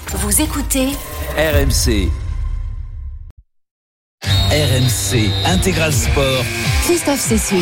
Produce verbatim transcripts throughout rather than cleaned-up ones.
Vous écoutez R M C. R M C Intégral Sport. Christophe Cessieux.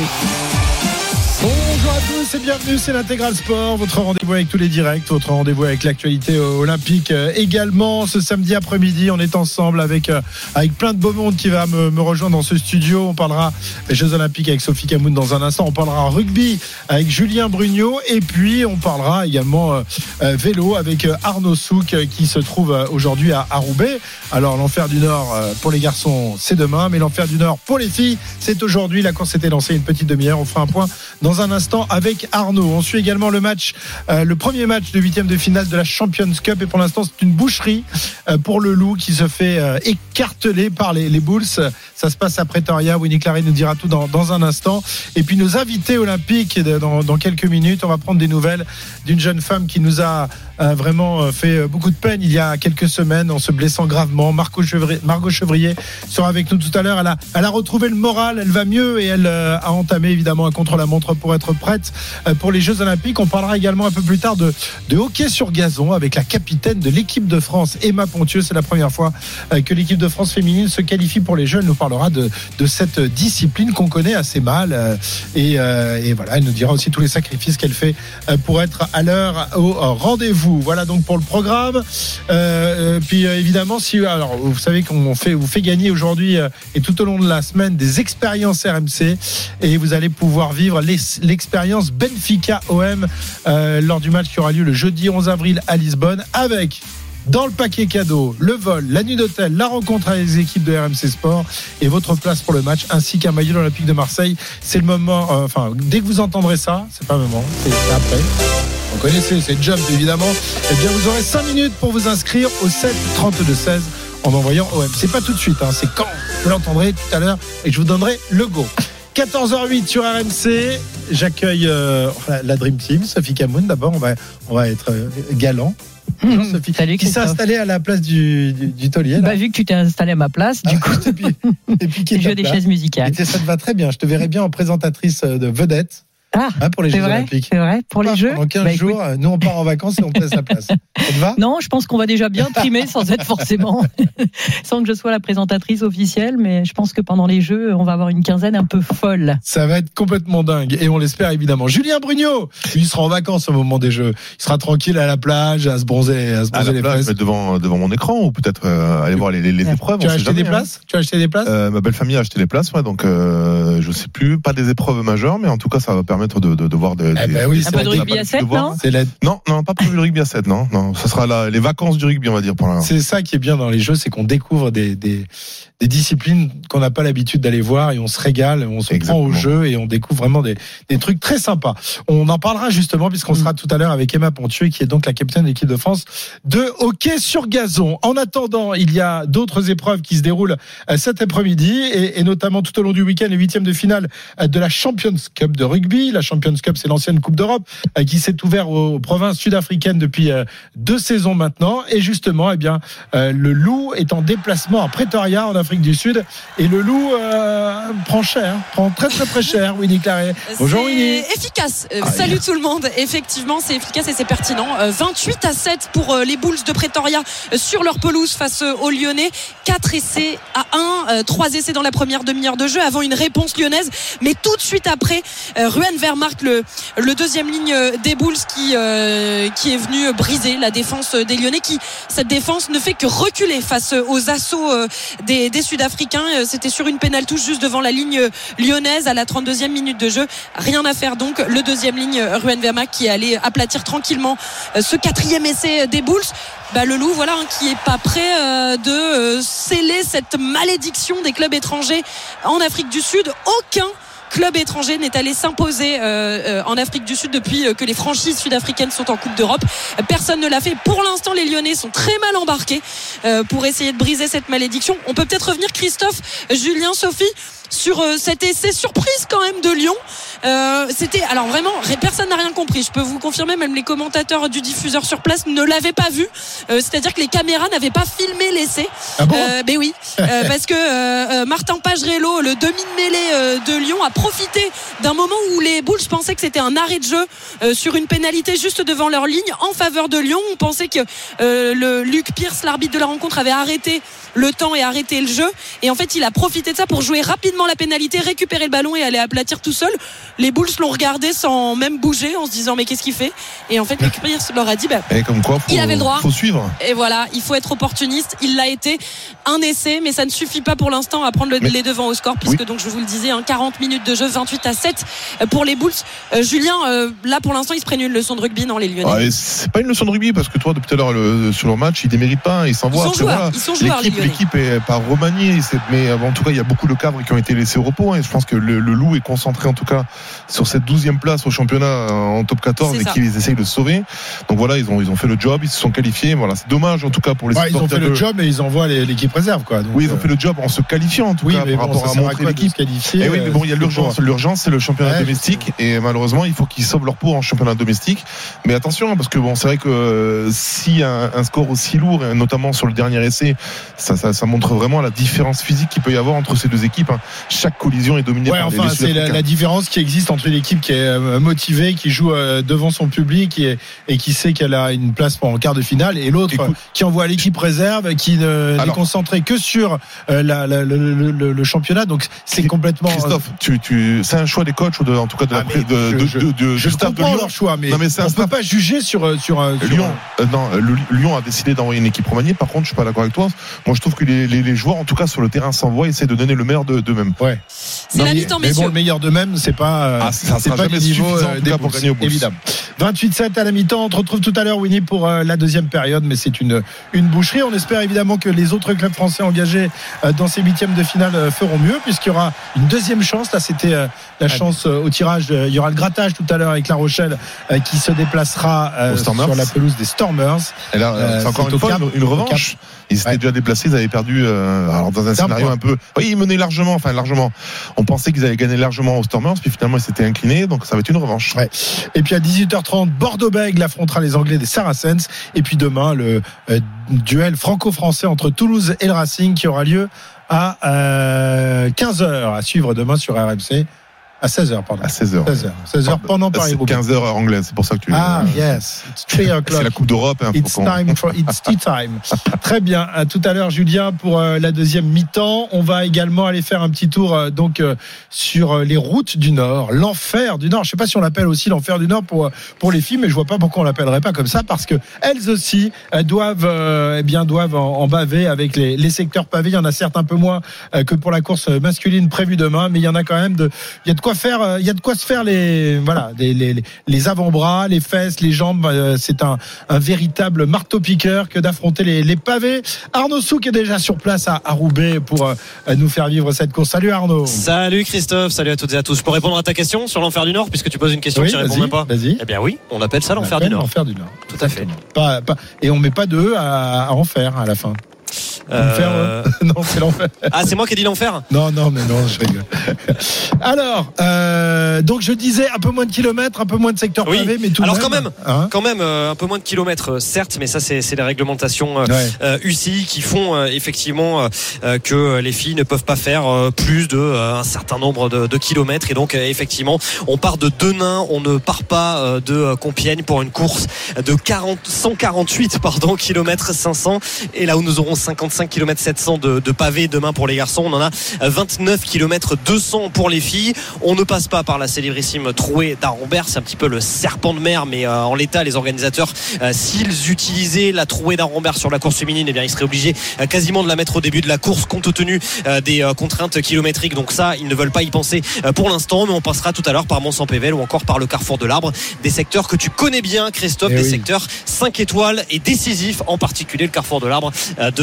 Bonjour à tous et bienvenue, c'est l'Intégral Sport, votre rendez-vous avec tous les directs, votre rendez-vous avec l'actualité olympique également. Ce samedi après-midi, on est ensemble avec, avec plein de beau monde qui va me, me rejoindre dans ce studio. On parlera des Jeux Olympiques avec Sophie Camoun dans un instant. On parlera rugby avec Julien Brugnot et puis on parlera également euh, vélo avec Arnaud Souk qui se trouve aujourd'hui à, à Roubaix. Alors l'enfer du Nord euh, pour les garçons, c'est demain, mais l'enfer du Nord pour les filles, c'est aujourd'hui. La course était lancée une petite demi-heure. On fera un point dans un instant avec Arnaud. On suit également le match, euh, le premier match de huitième de finale de la Champions Cup et pour l'instant c'est une boucherie euh, pour le Loup qui se fait euh, écarteler par les, les Bulls. Ça se passe à Pretoria. Winnie Clary nous dira tout dans, dans un instant. Et puis nos invités olympiques dans, dans quelques minutes. On va prendre des nouvelles d'une jeune femme qui nous a euh, vraiment fait beaucoup de peine il y a quelques semaines en se blessant gravement. Margot Chevrier, Margot Chevrier sera avec nous tout à l'heure. Elle a, elle a retrouvé le moral, elle va mieux et elle euh, a entamé évidemment un contre-la-montre pour être prête euh, pour les Jeux Olympiques. On parlera également un peu plus tard de, de hockey sur gazon avec la capitaine de l'équipe de France, Emma Pontieux. C'est la première fois euh, que l'équipe de France féminine se qualifie pour les Jeux. Elle nous parlera de, de cette discipline qu'on connaît assez mal euh, et, euh, et voilà, elle nous dira aussi tous les sacrifices qu'elle fait euh, pour être à l'heure au rendez-vous. Voilà donc pour le programme. Euh, puis euh, évidemment, si alors vous savez qu'on fait vous fait gagner aujourd'hui euh, et tout au long de la semaine des expériences R M C et vous allez pouvoir vivre les, l'expérience Benfica O M euh, lors du match qui aura lieu le jeudi onze avril à Lisbonne avec dans le paquet cadeau, le vol, la nuit d'hôtel, la rencontre avec les équipes de R M C Sport et votre place pour le match ainsi qu'un maillot de l'Olympique de Marseille. C'est le moment, euh, enfin, dès que vous entendrez ça, c'est pas le moment, c'est, c'est après. Vous connaissez, c'est Jump évidemment. Eh bien, vous aurez cinq minutes pour vous inscrire au sept trente-deux seize en envoyant O M. C'est pas tout de suite, hein, c'est quand vous l'entendrez tout à l'heure et je vous donnerai le go. quatorze heures huit sur R M C. J'accueille euh, la Dream Team, Sophie Camoun. D'abord, on va, on va être euh, galant. Bonjour Sophie. Salut, qui s'est installée à la place du, du, du taulier. Bah, vu que tu t'es installé à ma place, du ah, coup, et puis, et puis je joue des chaises musicales. Et ça te va très bien. Je te verrais bien en présentatrice de vedette. Ah, hein, pour les c'est Jeux vrai, Olympiques. C'est vrai, pour les Jeux. Pendant quinze bah, jours, écoute... nous on part en vacances et on te laisse la place. Ça te va ? Non, je pense qu'on va déjà bien trimer sans être forcément, sans que je sois la présentatrice officielle, mais je pense que pendant les Jeux, on va avoir une quinzaine un peu folle. Ça va être complètement dingue et on l'espère évidemment. Julien Brugnot, lui, il sera en vacances au moment des Jeux. Il sera tranquille à la plage, à se bronzer, à se bronzer à les plage, fesses. Devant, devant mon écran ou peut-être euh, aller voir les, les, les ouais. épreuves. Tu as acheté jamais, des places ? Hein. Tu as acheté des places ? euh, Ma belle famille a acheté des places, ouais, donc euh, je sais plus, pas des épreuves majeures, mais en tout cas, ça va permettre de, de, de voir des. Eh ben oui, un peu de rugby à sept, non c'est la... Non, non, pas prévu le rugby à sept, non, non. Ça sera la, les vacances du rugby, on va dire pour l'instant. C'est ça qui est bien dans les Jeux, c'est qu'on découvre des, des, des disciplines qu'on n'a pas l'habitude d'aller voir et on se régale, on se Exactement. prend au jeu et on découvre vraiment des, des trucs très sympas. On en parlera justement puisqu'on sera tout à l'heure avec Emma Pontieux qui est donc la capitaine de l'équipe de France de hockey sur gazon. En attendant, il y a d'autres épreuves qui se déroulent cet après-midi et, et notamment tout au long du week-end les huitièmes de finale de la Champions Cup de rugby. La Champions Cup, c'est l'ancienne Coupe d'Europe qui s'est ouverte aux provinces sud-africaines depuis deux saisons maintenant et justement, eh bien, le Loup est en déplacement à Pretoria en Afrique du Sud et le Loup euh, prend cher, prend très très très cher. Winnie Clary. Bonjour Winnie. C'est efficace. Euh, ah, salut yeah. tout le monde. Effectivement, c'est efficace et c'est pertinent. Euh, vingt-huit à sept pour euh, les Bulls de Pretoria euh, sur leur pelouse face euh, aux Lyonnais. quatre essais à un, euh, trois essais dans la première demi-heure de jeu avant une réponse lyonnaise. Mais tout de suite après, euh, Ruan Vermaert, le, le deuxième ligne des Bulls qui, euh, qui est venu briser la défense des Lyonnais. Qui, cette défense ne fait que reculer face aux assauts euh, des, des Sud-Africains. C'était sur une pénale touche juste devant la ligne lyonnaise à la trente-deuxième minute de jeu. Rien à faire donc. Le deuxième ligne, Ruan Vermaert, qui est allé aplatir tranquillement ce quatrième essai des Bulls. Bah, le Loup, voilà, hein, qui est pas prêt euh, de euh, sceller cette malédiction des clubs étrangers en Afrique du Sud. Aucun club étranger n'est allé s'imposer euh, euh, en Afrique du Sud depuis euh, que les franchises sud-africaines sont en Coupe d'Europe. Personne ne l'a fait. Pour l'instant, les Lyonnais sont très mal embarqués euh, pour essayer de briser cette malédiction. On peut peut-être revenir, Christophe, Julien, Sophie, sur euh, cet essai surprise quand même de Lyon Euh, c'était alors vraiment personne n'a rien compris. Je peux vous confirmer, même les commentateurs du diffuseur sur place ne l'avaient pas vu. Euh, c'est-à-dire que les caméras n'avaient pas filmé l'essai. Ah bon euh, ben oui, euh, parce que euh, Martin Pagerello, le demi de mêlée euh, de Lyon, a profité d'un moment où les Bulls pensaient que c'était un arrêt de jeu euh, sur une pénalité juste devant leur ligne en faveur de Lyon. On pensait que euh, le Luc Pierce, l'arbitre de la rencontre, avait arrêté le temps et arrêté le jeu. Et en fait, il a profité de ça pour jouer rapidement la pénalité, récupérer le ballon et aller aplatir tout seul. Les Bulls l'ont regardé sans même bouger, en se disant mais qu'est-ce qu'il fait? Et en fait, Luc Pierce leur a dit bah, et comme quoi, faut, il avait le droit. Faut suivre. Et voilà, il faut être opportuniste. Il l'a été. Un essai, mais ça ne suffit pas pour l'instant à prendre le, les devants au score, puisque oui. donc je vous le disais, hein, quarante minutes de jeu, vingt-huit à sept pour les Bulls. Euh, Julien, euh, là pour l'instant, ils se prennent une leçon de rugby, non, les Lyonnais? Ouais, c'est pas une leçon de rugby parce que toi, depuis tout à l'heure, le, sur leur match, ils déméritent pas, ils s'envoient. Ils sont joueurs, voilà. Ils sont joueurs, l'équipe, l'équipe est pas remaniée, mais en tout cas, il y a beaucoup de cadres qui ont été laissés au repos. Hein, je pense que le, le Loup est concentré en tout cas sur cette douzième place au championnat en top quatorze et qu'ils essayent de se sauver. Donc voilà, ils ont ils ont fait le job, ils se sont qualifiés. Voilà, c'est dommage en tout cas pour les. Ouais, ils ont fait le job et ils envoient les, l'équipe réserve, quoi. Donc, oui, ils ont fait le job en se qualifiant en tout oui, cas par bon, rapport à montrer l'équipe. Et oui, mais bon, il y a l'urgence. L'urgence, c'est le championnat ouais, domestique et malheureusement, il faut qu'ils sauvent leur peau en championnat domestique. Mais attention, parce que bon, c'est vrai que euh, si un, un score aussi lourd, et notamment sur le dernier essai, ça, ça, ça montre vraiment la différence physique qu'il peut y avoir entre ces deux équipes. Hein. Chaque collision est dominée ouais, par enfin, les c'est la, la différence qui existe entre l'équipe qui est motivée, qui joue devant son public et, et qui sait qu'elle a une place pour en quart de finale, et l'autre Écoute, qui envoie l'équipe réserve, qui ne, n'est concentré que sur euh, la, la, le, le, le championnat. Donc c'est complètement. Christophe, tu, tu, c'est un choix des coachs ou de, en tout cas de la ah, de, de, je, de, de, je de staff de comprends Lyon. leur choix, mais, non, mais c'est on ne staff... peut pas juger sur sur, sur Lyon. Euh, non, le, Lyon a décidé d'envoyer une équipe remaniée. Par contre, je suis pas d'accord avec toi. Moi, je trouve que les, les, les joueurs, en tout cas sur le terrain, s'envoient et essaient de donner le meilleur de, d'eux-mêmes. Ouais. C'est non, la mi-temps, mais messieurs. bon, le meilleur d'eux-mêmes, c'est pas. Ah, ça c'est sera pas jamais du niveau suffisant euh, des pour gagner au Bulls. Évidemment. vingt-huit sept à la mi-temps. On te retrouve tout à l'heure, Winnie, pour euh, la deuxième période, mais c'est une une boucherie. On espère évidemment que les autres clubs français engagés euh, dans ces huitièmes de finale euh, feront mieux, puisqu'il y aura une deuxième chance. Là, c'était euh, la chance euh, au tirage. Euh, il y aura le grattage tout à l'heure avec La Rochelle euh, qui se déplacera euh, sur la pelouse des Stormers. Et là, euh, c'est encore c'est une fois une, une revanche. Ils s'étaient ouais. déjà déplacés, ils avaient perdu euh, alors dans un c'est scénario un, un peu. Oui, ils menaient largement, enfin largement. On pensait qu'ils allaient gagner largement aux Stormers, puis finalement ils s'étaient inclinés, donc ça va être une revanche. Ouais. Et puis à dix-huit heures trente, Bordeaux-Bègles affrontera les Anglais des Saracens. Et puis demain, le euh, duel franco-français entre Toulouse et le Racing qui aura lieu à euh, quinze heures, à suivre demain sur R M C. À seize heures, pardon. À seize heures. seize heures. seize heures pendant Paris-Roubaix. quinze heures heure anglaise, c'est pour ça que tu. Ah, yes. It's three o'clock. C'est la Coupe d'Europe. Hein, it's time for, it's tea time. Très bien. À tout à l'heure, Julien, pour euh, la deuxième mi-temps. On va également aller faire un petit tour, euh, donc, euh, sur euh, les routes du Nord. L'enfer du Nord. Je sais pas si on l'appelle aussi l'enfer du Nord pour, pour les filles, mais je vois pas pourquoi on l'appellerait pas comme ça, parce que elles aussi, euh, doivent, euh, eh bien, doivent en, en baver avec les, les secteurs pavés. Il y en a certes un peu moins euh, que pour la course masculine prévue demain, mais il y en a quand même de, il y a de quoi faire, euh, il y a de quoi se faire les voilà les, les, les avant-bras, les fesses, les jambes. C'est un, un véritable marteau-piqueur que d'affronter les, les pavés. Arnaud Souk est déjà sur place à, à Roubaix pour euh, nous faire vivre cette course. Salut Arnaud. Salut Christophe, salut à toutes et à tous. Je peux répondre à ta question sur l'enfer du Nord, puisque tu poses une question oui, que tu réponds même pas. Vas-y. Eh bien oui, on appelle ça on l'enfer du Nord. L'enfer du Nord. Tout à fait. Pas, pas, et on met pas de E à, à enfer à la fin. Euh... non, c'est l'enfer. Ah, c'est moi qui ai dit l'enfer. Non, non, mais non, je rigole. Alors, euh, donc je disais un peu moins de kilomètres, un peu moins de secteur oui. pavé, mais tout Alors de même. quand même, hein quand même, euh, un peu moins de kilomètres, certes, mais ça c'est, c'est les réglementations euh, ouais. euh, U C I qui font euh, effectivement euh, que les filles ne peuvent pas faire euh, plus de euh, un certain nombre de, de kilomètres, et donc euh, effectivement, on part de Denain, on ne part pas euh, de euh, Compiègne pour une course de quarante, cent quarante-huit pardon kilomètres cinq cents, et là où nous aurons cinquante-cinq kilomètres sept cents de, de pavés demain pour les garçons, on en a vingt-neuf kilomètres deux cents pour les filles. On ne passe pas par la célébrissime trouée d'Arenberg, c'est un petit peu le serpent de mer, mais euh, en l'état, les organisateurs, euh, s'ils utilisaient la trouée d'Arenberg sur la course féminine, eh bien ils seraient obligés euh, quasiment de la mettre au début de la course compte tenu euh, des euh, contraintes kilométriques. Donc ça, ils ne veulent pas y penser euh, pour l'instant, mais on passera tout à l'heure par Mont-Saint-Pével ou encore par le Carrefour de l'Arbre, des secteurs que tu connais bien, Christophe, et des oui. secteurs cinq étoiles et décisifs, en particulier le Carrefour de l'Arbre euh, demain sur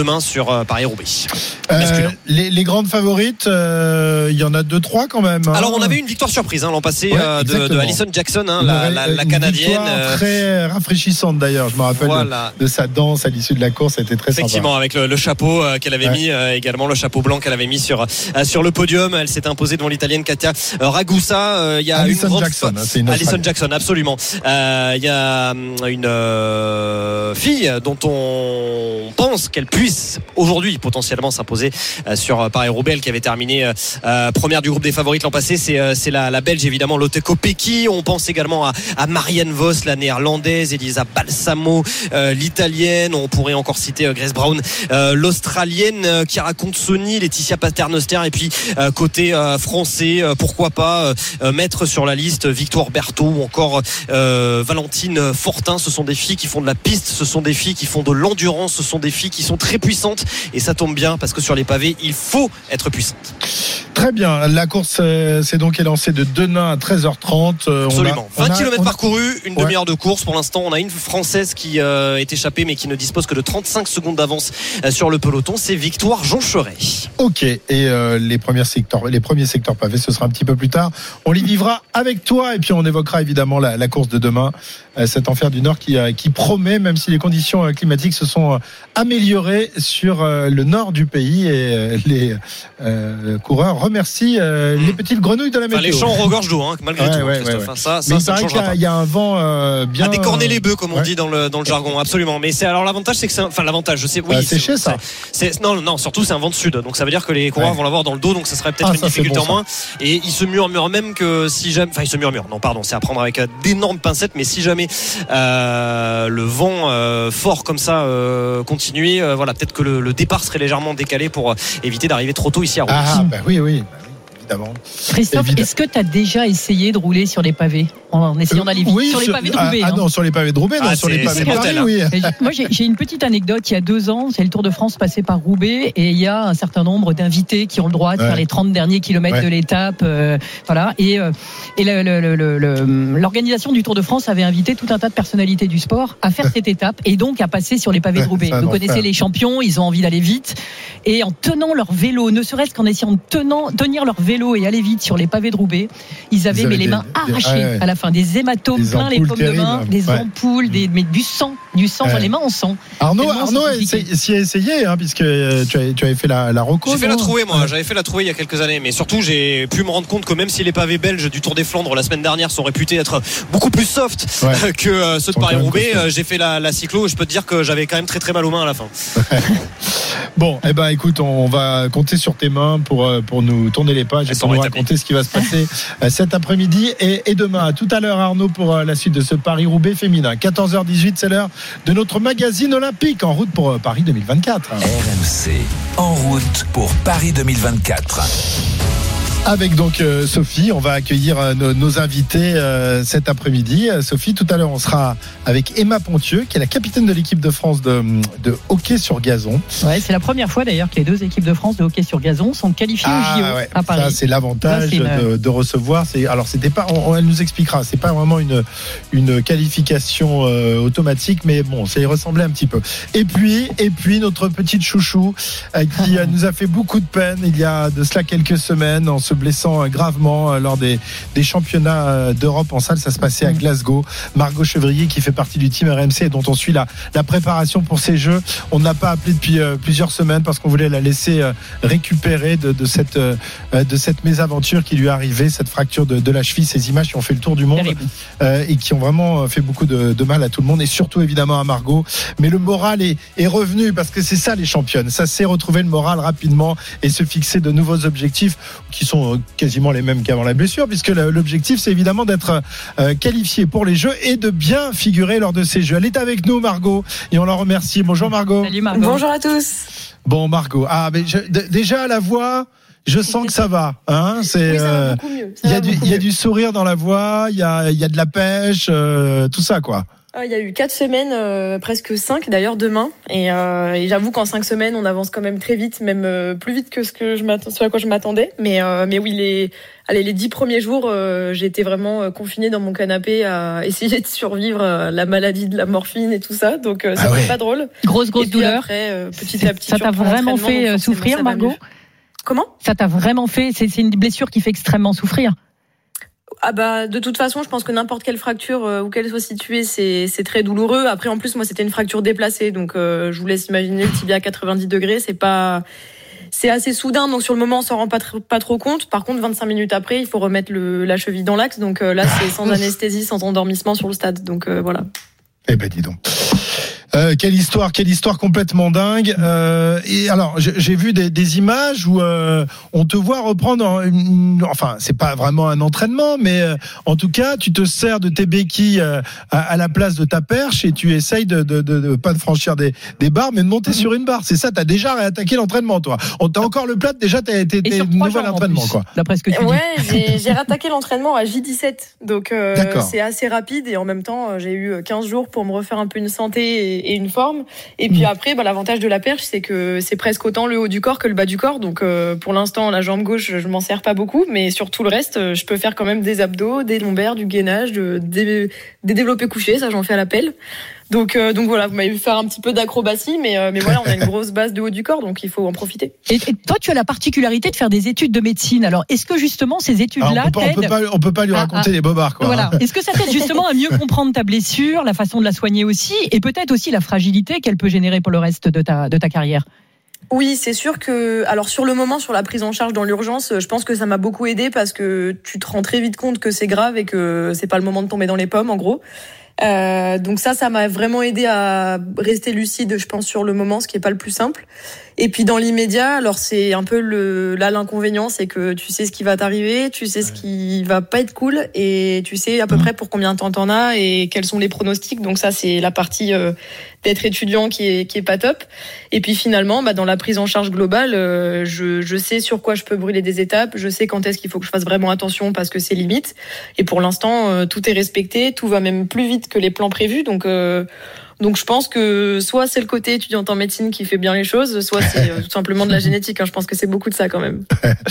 sur euh, Paris-Roubaix. Euh, les, les grandes favorites, il euh, y en a deux trois quand même. Hein. Alors on avait une victoire surprise hein, l'an passé ouais, euh, de, de Alison Jackson, hein, la, la, la canadienne. Une victoire très rafraîchissante d'ailleurs. Je me rappelle voilà. de, de sa danse à l'issue de la course, c'était très Effectivement, sympa. avec le, le chapeau euh, qu'elle avait ouais. mis, euh, également le chapeau blanc qu'elle avait mis sur euh, sur le podium. Elle s'est imposée devant l'italienne Katia euh, Ragusa. Il euh, y a Alison une grande Jackson, fa- hein, c'est une Alison Jackson, absolument. Il euh, y a une euh, fille dont on pense qu'elle puisse aujourd'hui potentiellement s'imposer euh, sur Paris-Roubaix, qui avait terminé euh, première du groupe des favorites l'an passé. C'est, euh, c'est la, la Belge évidemment, Lotte Kopecky. On pense également à, à Marianne Vos, la néerlandaise, Elisa Balsamo, euh, l'italienne. On pourrait encore citer euh, Grace Brown, euh, l'australienne, euh, Chiara Consoni, Laetitia Paternoster. Et puis euh, côté euh, français, euh, pourquoi pas euh, mettre sur la liste Victoire Berthaud ou encore euh, Valentine Fortin. Ce sont des filles qui font de la piste, ce sont des filles qui font de l'endurance, ce sont des filles qui sont très puissantes, et ça tombe bien parce que sur les pavés il faut être puissante. Très bien, la course euh, c'est donc lancée de Denain à treize heures trente. Euh, Absolument. on a, vingt a, kilomètres a... parcourus, une ouais. demi-heure de course. Pour l'instant, on a une Française qui euh, est échappée mais qui ne dispose que de trente-cinq secondes d'avance euh, sur le peloton. C'est Victoire Joncheret. Ok, et euh, les, premiers secteurs, les premiers secteurs pavés, ce sera un petit peu plus tard. On les vivra avec toi et puis on évoquera évidemment la, la course de demain, euh, cet enfer du Nord qui, euh, qui promet, même si les conditions euh, climatiques se sont euh, améliorées sur euh, le nord du pays, et euh, les euh, coureurs remercient euh, les petites grenouilles de la météo. Enfin, les champs regorgent d'eau, hein, malgré ouais, tout, ouais, Christophe. Ouais, ouais. Enfin, ça, ça, mais ça il paraît qu'il y a, il y a un vent euh, bien à décorner les bœufs, comme on ouais. dit dans le dans le jargon. Absolument. Mais c'est alors l'avantage, c'est que c'est un... enfin l'avantage, je sais, oui, bah, c'est séché ça. C'est, c'est... non, non, surtout c'est un vent de sud, donc ça veut dire que les coureurs ouais. vont l'avoir dans le dos, donc ça serait peut-être ah, une ça, difficulté bon, en moins. Et ils se murmurent même que si jamais, enfin ils se murmurent, non pardon, c'est à prendre avec d'énormes pincettes, mais si jamais euh, le vent euh, fort comme ça euh, continuait, euh, voilà, peut-être que le, le départ serait légèrement décalé pour euh, éviter d'arriver trop tôt ici à Roubaix. Ah bah oui, oui. Évidemment. Christophe, Évidemment. Est-ce que tu as déjà essayé de rouler sur les pavés en essayant d'aller vite oui, sur les pavés de Roubaix? Ah, hein. ah non, sur les pavés de Roubaix, non, ah, sur les pavés de Paris, hein. oui. Moi, j'ai, j'ai une petite anecdote. Il y a deux ans, c'est le Tour de France passé par Roubaix, et il y a un certain nombre d'invités qui ont le droit de ouais. faire les trente derniers kilomètres ouais. de l'étape. Euh, voilà. Et, euh, et le, le, le, le, l'organisation du Tour de France avait invité tout un tas de personnalités du sport à faire cette étape et donc à passer sur les pavés de Roubaix. Vous connaissez les champions, ils ont envie d'aller vite, et en tenant leur vélo, ne serait-ce qu'en essayant de tenant, tenir leur vélo et aller vite sur les pavés de Roubaix, ils avaient, ils avaient mais les mains des, arrachées des, ouais, ouais. à la fin, des hématomes des plein les paumes terribles. de main, des ouais. ampoules, des, mais du sang, du sang, ouais. les mains en sang. Arnaud, Arnaud s'y a essayé, hein, puisque tu, as, tu avais fait la, la reco. J'ai fait la trouée, moi. Ouais. J'avais fait la trouée il y a quelques années, mais surtout j'ai pu me rendre compte que même si les pavés belges du Tour des Flandres la semaine dernière sont réputés être beaucoup plus soft ouais. que euh, ceux de Paris-Roubaix, euh, j'ai fait la, la cyclo. Je peux te dire que j'avais quand même très très mal aux mains à la fin. Bon, eh ben, écoute, on va compter sur tes mains pour pour nous tourner les pages et pour nous raconter ce qui va se passer cet après-midi et, et demain. À tout à l'heure, Arnaud, pour la suite de ce Paris-Roubaix féminin. quatorze heures dix-huit, c'est l'heure de notre magazine olympique en route pour Paris deux mille vingt-quatre. R M C en route pour Paris deux mille vingt-quatre. Avec donc euh, Sophie, on va accueillir euh, nos, nos invités euh, cet après-midi. Euh, Sophie, tout à l'heure, on sera avec Emma Pontieux, qui est la capitaine de l'équipe de France de, de hockey sur gazon. Ouais, c'est la première fois d'ailleurs que les deux équipes de France de hockey sur gazon sont qualifiées ah, au J O ouais. à Paris. Ça, c'est l'avantage ça, c'est une... de, de recevoir. C'est, alors, c'était pas, on, elle nous expliquera. C'est pas vraiment une une qualification euh, automatique, mais bon, ça y ressemblait un petit peu. Et puis, et puis notre petite chouchou euh, qui euh, nous a fait beaucoup de peine il y a de cela quelques semaines en se blessant gravement lors des, des championnats d'Europe en salle. Ça se passait à Glasgow. Margot Chevrier, qui fait partie du team R M C et dont on suit la, la préparation pour ces Jeux. On ne l'a pas appelée depuis euh, plusieurs semaines parce qu'on voulait la laisser euh, récupérer de, de, cette, euh, de cette mésaventure qui lui est arrivée, cette fracture de, de la cheville. Ces images qui ont fait le tour du monde euh, et qui ont vraiment fait beaucoup de, de mal à tout le monde et surtout évidemment à Margot. Mais le moral est, est revenu parce que c'est ça les championnes. Ça sait retrouver le moral rapidement et se fixer de nouveaux objectifs qui sont quasiment les mêmes qu'avant la blessure, puisque l'objectif c'est évidemment d'être euh, qualifié pour les Jeux et de bien figurer lors de ces Jeux. Elle est avec nous, Margot, et on la remercie. Bonjour Margot. Salut Margot. Bonjour à tous. Bon Margot, ah mais je, d- déjà à la voix, je sens que ça va, hein. C'est, oui, ça va beaucoup mieux. Il y a du, il y a du sourire dans la voix, il y a, il y a de la pêche, euh, tout ça quoi. Il y a eu quatre semaines, euh, presque cinq d'ailleurs demain, et, euh, et j'avoue qu'en cinq semaines on avance quand même très vite, même euh, plus vite que ce que je m'attendais, ce à quoi je m'attendais. Mais euh, mais oui, les allez les dix premiers jours, euh, j'étais vraiment euh, confinée dans mon canapé à essayer de survivre à la maladie de la morphine et tout ça, donc euh, c'était ah ouais. pas drôle. Grosse grosse et puis douleur. Après, euh, petit à petit. Ça t'a vraiment fait donc, souffrir, Margot ? Comment ? Ça t'a vraiment fait c'est, c'est une blessure qui fait extrêmement souffrir. Ah bah de toute façon, je pense que n'importe quelle fracture euh, où qu'elle soit située, c'est c'est très douloureux. Après en plus moi c'était une fracture déplacée, donc euh, je vous laisse imaginer le tibia à quatre-vingt-dix degrés, c'est pas c'est assez soudain, donc sur le moment on s'en rend pas tr- pas trop compte. Par contre vingt-cinq minutes après, il faut remettre le la cheville dans l'axe, donc euh, là c'est sans anesthésie, sans endormissement sur le stade. Donc euh, voilà. Eh ben dis donc. Euh, quelle histoire, quelle histoire complètement dingue. Euh, et alors, j'ai vu des, des images où euh, on te voit reprendre, une, enfin, c'est pas vraiment un entraînement, mais euh, en tout cas, tu te sers de tes béquilles euh, à, à la place de ta perche et tu essayes de, de, de, de pas de franchir des, des barres, mais de monter sur une barre. C'est ça, t'as déjà réattaqué l'entraînement, toi. On t'a encore le plat, déjà t'as été tes nouvel entraînement, quoi. D'après ce que tu ouais, dis. j'ai, j'ai réattaqué l'entraînement à J dix-sept, donc euh, c'est assez rapide et en même temps, j'ai eu quinze jours pour me refaire un peu une santé et, et une forme. Et puis mmh. après, bah, l'avantage de la perche, c'est que c'est presque autant le haut du corps que le bas du corps. Donc euh, pour l'instant, la jambe gauche, je m'en sers pas beaucoup, mais sur tout le reste, je peux faire quand même des abdos, des lombaires, du gainage, de, des, des développés couchés. Ça, j'en fais à l'appel. Donc, euh, donc voilà, vous m'avez vu faire un petit peu d'acrobatie, mais, euh, mais voilà, on a une grosse base de haut du corps, donc il faut en profiter. Et, et toi, tu as la particularité de faire des études de médecine. Alors, est-ce que justement ces études-là on peut pas, t'aident on peut pas, on peut pas lui raconter ah, ah, les bobards, quoi. Voilà. Est-ce que ça t'aide justement à mieux comprendre ta blessure, la façon de la soigner aussi, et peut-être aussi la fragilité qu'elle peut générer pour le reste de ta, de ta carrière? Oui, c'est sûr que, alors sur le moment, sur la prise en charge dans l'urgence, je pense que ça m'a beaucoup aidé parce que tu te rends très vite compte que c'est grave et que c'est pas le moment de tomber dans les pommes, en gros. Euh, donc ça, ça m'a vraiment aidé à rester lucide, je pense, sur le moment, ce qui est pas le plus simple. Et puis dans l'immédiat, alors c'est un peu le là l'inconvénient, c'est que tu sais ce qui va t'arriver, tu sais ce qui va pas être cool, et tu sais à peu près pour combien de temps t'en as et quels sont les pronostics. Donc ça, c'est la partie euh, d'être étudiant qui est qui est pas top. Et puis finalement, bah dans la prise en charge globale, euh, je je sais sur quoi je peux brûler des étapes, je sais quand est-ce qu'il faut que je fasse vraiment attention parce que c'est limite. Et pour l'instant, euh, tout est respecté, tout va même plus vite que les plans prévus. Donc euh, Donc je pense que soit c'est le côté étudiante en médecine qui fait bien les choses, soit c'est tout simplement de la génétique. Hein. Je pense que c'est beaucoup de ça quand même.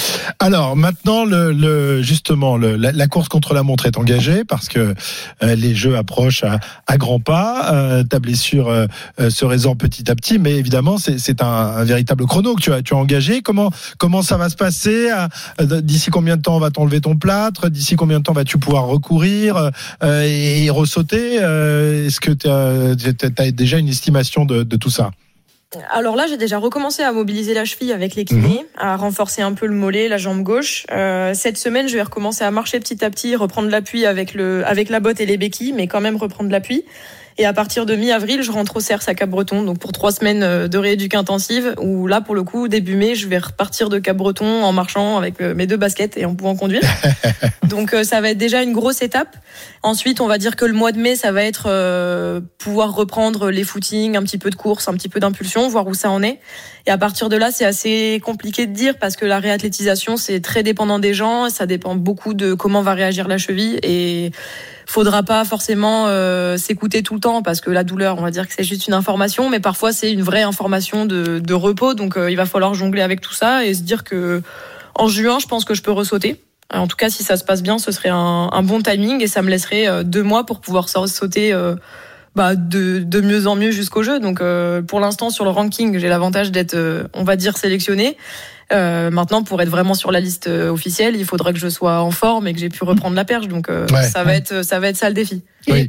Alors maintenant, le, le justement, le, la, la course contre la montre est engagée parce que euh, les Jeux approchent à, à grands pas. Euh, ta blessure euh, se résorbe petit à petit, mais évidemment c'est, c'est un, un véritable chrono que tu as, tu as engagé. Comment comment ça va se passer? D'ici combien de temps va t'enlever ton plâtre? D'ici combien de temps vas-tu pouvoir recourir euh, et, et ressauter? euh, Est-ce que tu as t'as déjà une estimation de, de tout ça? Alors là, j'ai déjà recommencé à mobiliser la cheville avec les kinés, mmh. à renforcer un peu le mollet, la jambe gauche. Euh, cette semaine, je vais recommencer à marcher petit à petit, reprendre l'appui avec le, avec la botte et les béquilles, mais quand même reprendre l'appui. Et à partir de mi-avril, je rentre au C E R S à Cap-Breton, donc pour trois semaines de rééduque intensive, où là, pour le coup, début mai, je vais repartir de Cap-Breton en marchant avec mes deux baskets et en pouvant conduire. Donc ça va être déjà une grosse étape. Ensuite, on va dire que le mois de mai, ça va être euh, pouvoir reprendre les footings, un petit peu de course, un petit peu d'impulsion, voir où ça en est. Et à partir de là, c'est assez compliqué de dire parce que la réathlétisation, c'est très dépendant des gens, ça dépend beaucoup de comment va réagir la cheville et faudra pas forcément euh, s'écouter tout le temps parce que la douleur, on va dire que c'est juste une information, mais parfois c'est une vraie information de, de repos. Donc euh, il va falloir jongler avec tout ça et se dire que en juin, je pense que je peux ressauter. En tout cas, si ça se passe bien, ce serait un, un bon timing et ça me laisserait euh, deux mois pour pouvoir sauter euh, bah, de, de mieux en mieux jusqu'au jeu. Donc euh, pour l'instant, sur le ranking, j'ai l'avantage d'être, euh, on va dire, sélectionné. Euh, maintenant, pour être vraiment sur la liste euh, officielle, il faudra que je sois en forme et que j'ai pu reprendre la perche. Donc, euh, ouais. ça va être, ça va être ça le défi. Oui.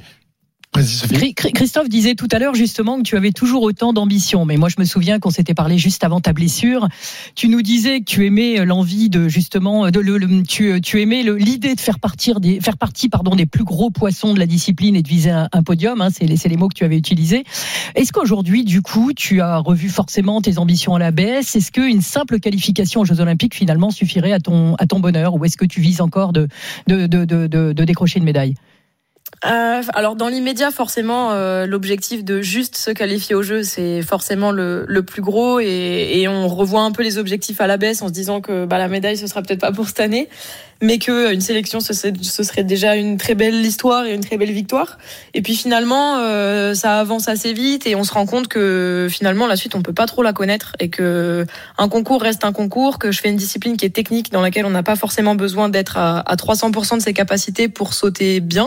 Christophe disait tout à l'heure justement que tu avais toujours autant d'ambition, mais moi je me souviens qu'on s'était parlé juste avant ta blessure. Tu nous disais que tu aimais l'envie de justement, de le, le tu, tu aimais le, l'idée de faire partir des, faire partie pardon des plus gros poissons de la discipline et de viser un, un podium. Hein, c'est, les, c'est les mots que tu avais utilisés. Est-ce qu'aujourd'hui, du coup, tu as revu forcément tes ambitions à la baisse? Est-ce qu'une simple qualification aux Jeux Olympiques finalement suffirait à ton à ton bonheur, ou est-ce que tu vises encore de de de de, de, de décrocher une médaille? Euh, alors dans l'immédiat, forcément, euh, l'objectif de juste se qualifier au jeu, c'est forcément le, le plus gros, et, et on revoit un peu les objectifs à la baisse en se disant que bah, la médaille ce sera peut-être pas pour cette année, mais que une sélection ce serait, ce serait déjà une très belle histoire et une très belle victoire. Et puis finalement, euh, ça avance assez vite et on se rend compte que finalement la suite on peut pas trop la connaître, et que un concours reste un concours, que je fais une discipline qui est technique dans laquelle on n'a pas forcément besoin d'être à, à trois cents pour cent de ses capacités pour sauter bien.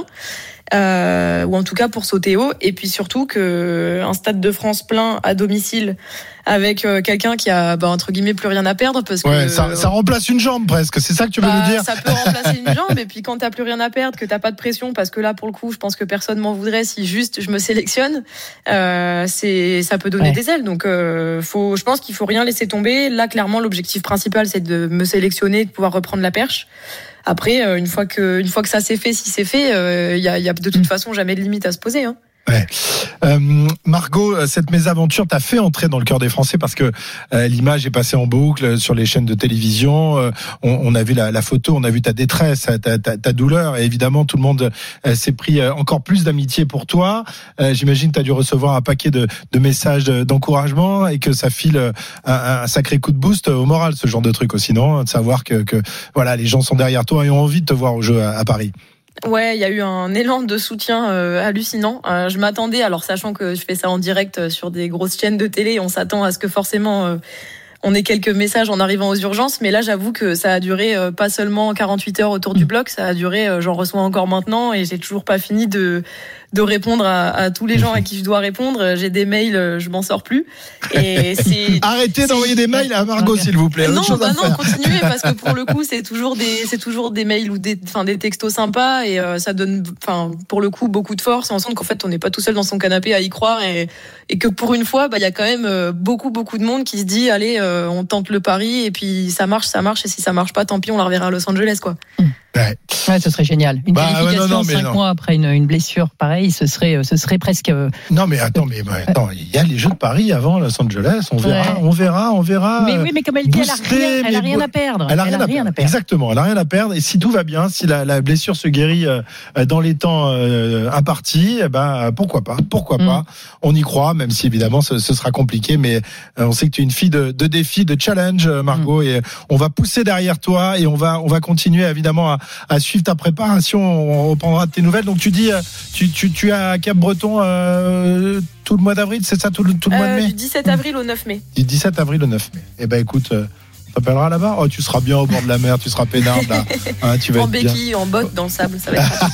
Euh, ou en tout cas pour sauter haut, et puis surtout que un Stade de France plein à domicile avec euh, quelqu'un qui a bah, entre guillemets plus rien à perdre, parce que ouais, ça, ça remplace une jambe presque, c'est ça que tu veux bah, nous dire? Ça peut remplacer une jambe, et puis quand t'as plus rien à perdre, que t'as pas de pression, parce que là pour le coup je pense que personne m'en voudrait si juste je me sélectionne, euh, c'est ça peut donner ouais. des ailes, donc euh, faut, je pense qu'il faut rien laisser tomber. Là clairement l'objectif principal c'est de me sélectionner, de pouvoir reprendre la perche. Après, une fois que, une fois que ça s'est fait, si c'est fait, il euh, y, a, y a de toute façon jamais de limite à se poser. Hein. Ouais. Euh, Margot, cette mésaventure t'a fait entrer dans le cœur des Français parce que euh, l'image est passée en boucle sur les chaînes de télévision. Euh, on, on a vu la, la photo, on a vu ta détresse, ta, ta, ta douleur, et évidemment tout le monde euh, s'est pris encore plus d'amitié pour toi. Euh, j'imagine que tu as dû recevoir un paquet de, de messages d'encouragement, et que ça file un, un sacré coup de boost au moral, ce genre de truc aussi, non? De savoir que, que voilà, les gens sont derrière toi et ont envie de te voir au jeu à, à Paris. Ouais, il y a eu un élan de soutien euh, hallucinant. Euh, je m'attendais, alors sachant que je fais ça en direct sur des grosses chaînes de télé, on s'attend à ce que forcément euh, on ait quelques messages en arrivant aux urgences, mais là j'avoue que ça a duré euh, pas seulement quarante-huit heures autour du bloc, ça a duré, euh, j'en reçois encore maintenant, et j'ai toujours pas fini de de répondre à, à tous les gens à qui je dois répondre. J'ai des mails, je m'en sors plus. Et c'est arrêtez c'est... d'envoyer des mails à Margot, s'il vous plaît. Non, bah non, continuez, parce que pour le coup, c'est toujours des, c'est toujours des mails ou des, enfin des textos sympas, et euh, ça donne, enfin pour le coup, beaucoup de force. Et on sent qu'en fait, on n'est pas tout seul dans son canapé à y croire, et, et que pour une fois, bah il y a quand même beaucoup, beaucoup de monde qui se dit, allez, euh, on tente le pari, et puis ça marche, ça marche, et si ça marche pas, tant pis, on la reverra à Los Angeles, quoi. Ouais. Ouais, ce serait génial. Une bah, qualification ouais, non, non, cinq non. mois après une, une blessure, pareil, ce serait, ce serait presque. Non, mais attends, mais bah, attends, il y a les Jeux de Paris avant Los Angeles. On verra, ouais. on verra, on verra. Mais oui, mais comme elle dit, boosté, elle a rien, elle a rien à perdre. Elle a rien, elle a rien à, à perdre. Exactement, elle a rien à perdre. Et si tout va bien, si la, la blessure se guérit euh, dans les temps euh, impartis, eh ben pourquoi pas, pourquoi mm. pas. On y croit, même si évidemment ce, ce sera compliqué. Mais euh, on sait que tu es une fille de, de défi, de challenge, Margot, mm. et on va pousser derrière toi, et on va, on va continuer évidemment à, à suivre ta préparation. On reprendra de tes nouvelles. Donc tu dis, tu, tu, tu es à Cap-Breton euh, tout le mois d'avril, c'est ça, tout le, tout le euh, mois de mai? Du dix-sept avril au neuf mai. Du dix-sept avril au neuf mai. Eh ben écoute, euh, on t'appellera là-bas. Oh, tu seras bien au bord de la mer, tu seras peinarde là. Hein, tu vas en béquille, en botte, dans le sable, ça va être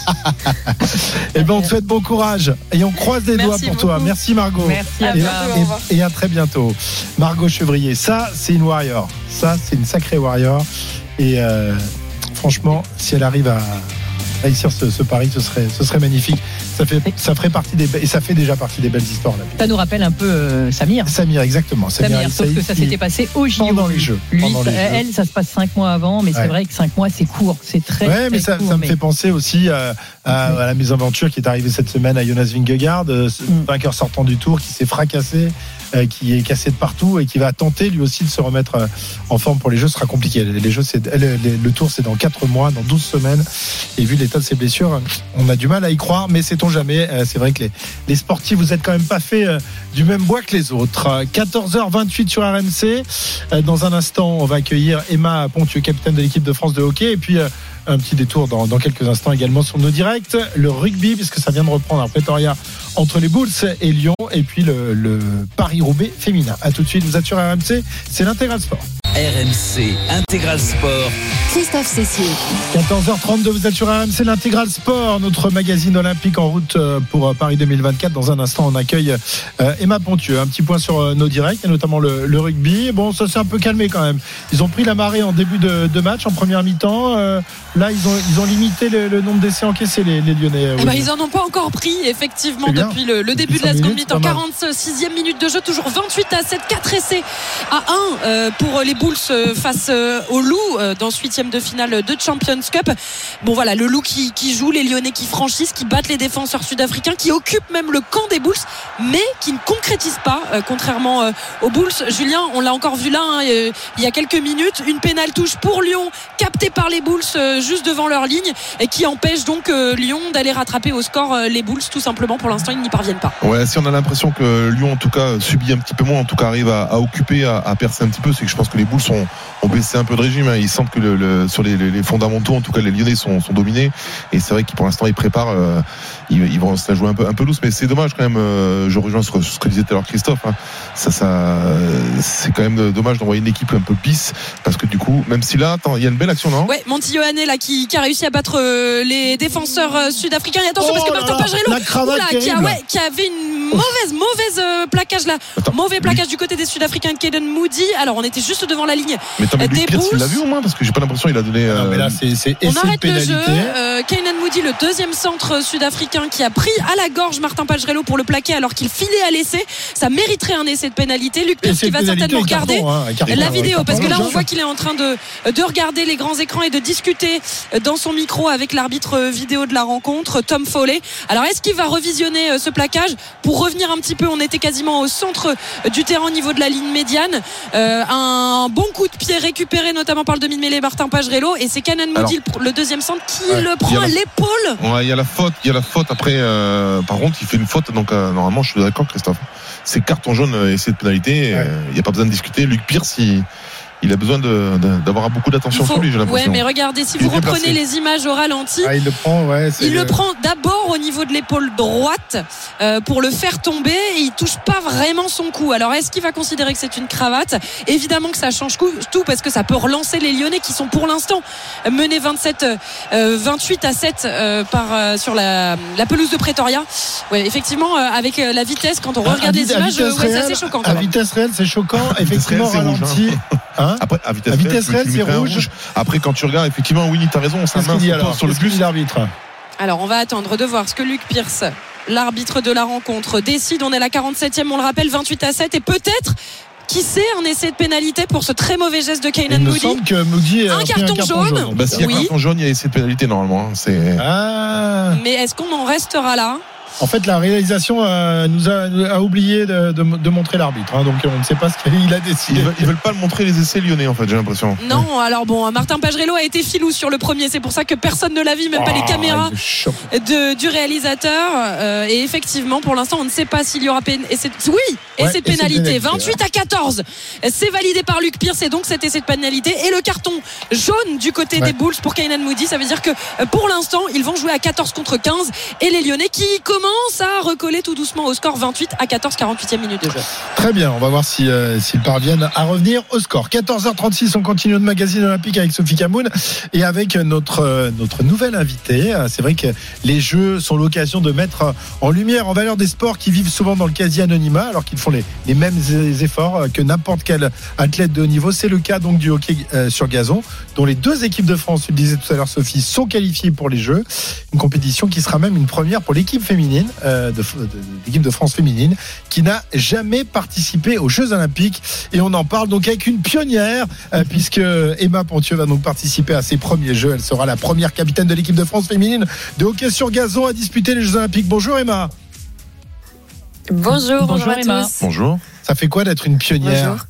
Eh ben on te souhaite bon courage et on croise les Merci doigts pour beaucoup. toi. Merci Margot. Merci à et, toi. Et, et à très bientôt. Margot Chevrier, ça c'est une warrior. Ça c'est une sacrée warrior. Et euh, franchement, si elle arrive à réussir ce, ce pari, ce serait, ce serait magnifique. Ça fait, ça ferait partie des, et ça fait déjà partie des belles histoires là. Ça nous rappelle un peu euh, Samir. Samir, exactement. Samir, Samir sauf que ça s'était passé au J O. Pendant les Jeux. Lui, pendant ça, les elle, jeux. ça se passe cinq mois avant, mais ouais. c'est vrai que cinq mois, c'est court, c'est très. Ouais, mais très ça, court, ça me mais... fait penser aussi à, à, à la mésaventure qui est arrivée cette semaine à Jonas Vingegaard, mm. vainqueur sortant du Tour, qui s'est fracassé, euh, qui est cassé de partout et qui va tenter lui aussi de se remettre euh, en forme pour les Jeux. Ce sera compliqué. Les Jeux, c'est, le, le Tour, c'est dans quatre mois, dans douze semaines. Et vu l'état de ses blessures, on a du mal à y croire, mais sait-on jamais. Euh, c'est vrai que les, les sportifs, vous êtes quand même pas fait euh, du même bois que les autres. quatorze heures vingt-huit sur R M C. Euh, dans un instant, on va accueillir Emma Pontieux, capitaine de l'équipe de France de hockey. Et puis, euh, un petit détour dans, dans quelques instants également sur nos directs. Le rugby, puisque ça vient de reprendre à Pretoria entre les Bulls et Lyon. Et puis le, le Paris-Roubaix féminin. À tout de suite, vous êtes sur R M C. C'est l'Intégral Sport. R M C Intégral Sport. Christophe Cessieux. quatorze heures trente-deux, vous êtes sur R M C, l'Intégral Sport, notre magazine olympique en route pour Paris deux mille vingt-quatre. Dans un instant, on accueille Emma Pontieux. Un petit point sur nos directs, et notamment le, le rugby. Bon, ça s'est un peu calmé quand même. Ils ont pris la marée en début de, de match, en première mi-temps. Euh, là, ils ont, ils ont limité le, le nombre d'essais encaissés, les, les Lyonnais. Eh ben, ils en ont pas encore pris, effectivement, depuis le, le début de la seconde mi-temps. quarante-sixième minute de jeu, toujours vingt-huit à sept, quatre essais à un euh, pour les Bulls face aux Loups dans ce huitième de finale de Champions Cup. Bon voilà, le Loup qui, qui joue, les Lyonnais qui franchissent, qui battent les défenseurs sud-africains, qui occupent même le camp des Bulls, mais qui ne concrétisent pas, euh, contrairement euh, aux Bulls. Julien, on l'a encore vu là, hein, euh, il y a quelques minutes, une pénale touche pour Lyon, captée par les Bulls euh, juste devant leur ligne, et qui empêche donc euh, Lyon d'aller rattraper au score euh, les Bulls, tout simplement. Pour l'instant, ils n'y parviennent pas. Ouais, si on a l'impression que Lyon, en tout cas, subit un petit peu moins, en tout cas, arrive à, à occuper, à, à percer un petit peu, c'est que je pense que les Bulls ont, ont baissé un peu de régime. Hein. Ils sentent que le, le, sur les, les, les fondamentaux, en tout cas, les Lyonnais sont, sont dominés. Et c'est vrai qu'ils, pour l'instant, ils préparent, euh, ils, ils vont se la jouer un peu, un peu loose, mais c'est dommage quand même. Euh, je rejoins ce que, ce que disait tout à l'heure Christophe. Hein. Ça, ça, c'est quand même dommage d'envoyer une équipe un peu pisse, parce que du coup, même si là, attends, il y a une belle action, non? Ouais, Monty Yohanné là qui, qui a réussi à battre euh, les défenseurs euh, sud-africains. Et attention, oh parce que Martin Pajrello, qui, a, ouais, qui avait une mauvaise, mauvaise euh, plaquage là, attends, mauvais plaquage lui. Du côté des Sud-Africains de Caden Moody. Alors, on était juste devant la ligne. Mais attends, mais lui, Pierce, il l'a vu au moins, parce que j'ai pas l'impression qu'il a donné. Euh... Non, mais là, c'est, c'est on arrête le jeu. Euh, Caden Moody, le deuxième centre sud-africain, qui a pris à la gorge Martin Pajrello pour le plaquer alors qu'il filait à l'essai. Ça mériterait un essai de pénalité. Luc Pierce qui va certainement regarder carton, hein, carton, la vidéo, ouais, parce que là, on voit qu'il est en train de, de regarder les grands écrans et de discuter dans son micro avec l'arbitre vidéo de la rencontre, Tom Foley. Alors, est-ce qu'il va revisionner ce plaquage pour revenir un petit peu? On était quasiment au centre du terrain au niveau de la ligne médiane. Euh, un bon coup de pied récupéré notamment par le demi-mêlée Martin Pajrello, et c'est Canan Moody, le deuxième centre, qui ouais, le prend à l'épaule. Ouais, il y a la faute, il y a la faute après. Euh, par contre, il fait une faute, donc euh, normalement, je suis d'accord, Christophe. C'est carton jaune, euh, essai de pénalité. Il ouais. n'y euh, a pas besoin de discuter. Luc Pierce, il il a besoin de, de, d'avoir beaucoup d'attention faut, sur lui, j'ai l'impression. Ouais, mais regardez, si vous reprenez les images au ralenti, ah, il le prend, ouais, c'est il le... le prend d'abord au niveau de l'épaule droite euh, pour le faire tomber, et il touche pas vraiment son cou. Alors, est-ce qu'il va considérer que c'est une cravate? Évidemment que ça change tout, parce que ça peut relancer les Lyonnais qui sont pour l'instant menés vingt-sept, euh, vingt-huit à sept euh, par, euh, sur la, la pelouse de Pretoria. Ouais, effectivement, euh, avec la vitesse, quand on regarde les images, euh, ouais, c'est assez choquant. À vitesse réelle, c'est choquant. Effectivement, ralenti. Hein Après, à vitesse, à vitesse réelle, c'est rouge. rouge. Après, quand tu regardes, effectivement, Winnie, t'as raison, sa main se pose sur le bus. L'arbitre. Alors, on va attendre de voir ce que Luc Pierce, l'arbitre de la rencontre, décide. On est à la quarante-septième, on le rappelle, vingt-huit à sept, et peut-être, qui sait, un essai de pénalité pour ce très mauvais geste de Canan Moody. Il me semble que Moody a un, pris carton un carton jaune. jaune. Bah, s'il y a oui. un carton jaune, il y a essai de pénalité normalement. C'est... Ah. Mais est-ce qu'on en restera là? En fait, la réalisation euh, nous a, a oublié de, de, de montrer l'arbitre, hein, donc on ne sait pas ce qu'il a décidé. Ils veulent, ils veulent pas le montrer, les essais lyonnais, en fait, j'ai l'impression. Non, alors bon, Martin Pajrello a été filou sur le premier, c'est pour ça que personne ne l'a vu, même oh, pas les caméras de, du réalisateur. Euh, et effectivement, pour l'instant, on ne sait pas s'il y aura pénalité. Oui, ouais, essai de pénalité, vingt-huit à quatorze. C'est validé par Luc Pierce, et donc cet essai de pénalité et le carton jaune du côté ouais. des Bulls pour Canan Moody. Ça veut dire que pour l'instant, ils vont jouer à quatorze contre quinze, et les Lyonnais qui commencent à recoller tout doucement au score, vingt-huit à quatorze, quarante-huitième minute de jeu. Très bien, on va voir si, euh, s'ils parviennent à revenir au score. quatorze heures trente-six, on continue notre magazine olympique avec Sophie Camoun et avec notre, euh, notre nouvelle invitée. C'est vrai que les jeux sont l'occasion de mettre en lumière, en valeur des sports qui vivent souvent dans le quasi-anonymat, alors qu'ils font les, les mêmes efforts que n'importe quel athlète de haut niveau. C'est le cas donc du hockey euh, sur gazon, dont les deux équipes de France, tu le disais tout à l'heure Sophie, sont qualifiées pour les Jeux. Une compétition qui sera même une première pour l'équipe féminine. Euh, De, de, de l'équipe de France féminine qui n'a jamais participé aux Jeux Olympiques, et on en parle donc avec une pionnière euh, puisque Emma Pontieux va donc participer à ses premiers Jeux. Elle sera la première capitaine de l'équipe de France féminine de hockey sur gazon à disputer les Jeux Olympiques. Bonjour Emma. Bonjour, bonjour, bonjour à Emma. tous. Bonjour. Ça fait quoi d'être une pionnière? Bonjour.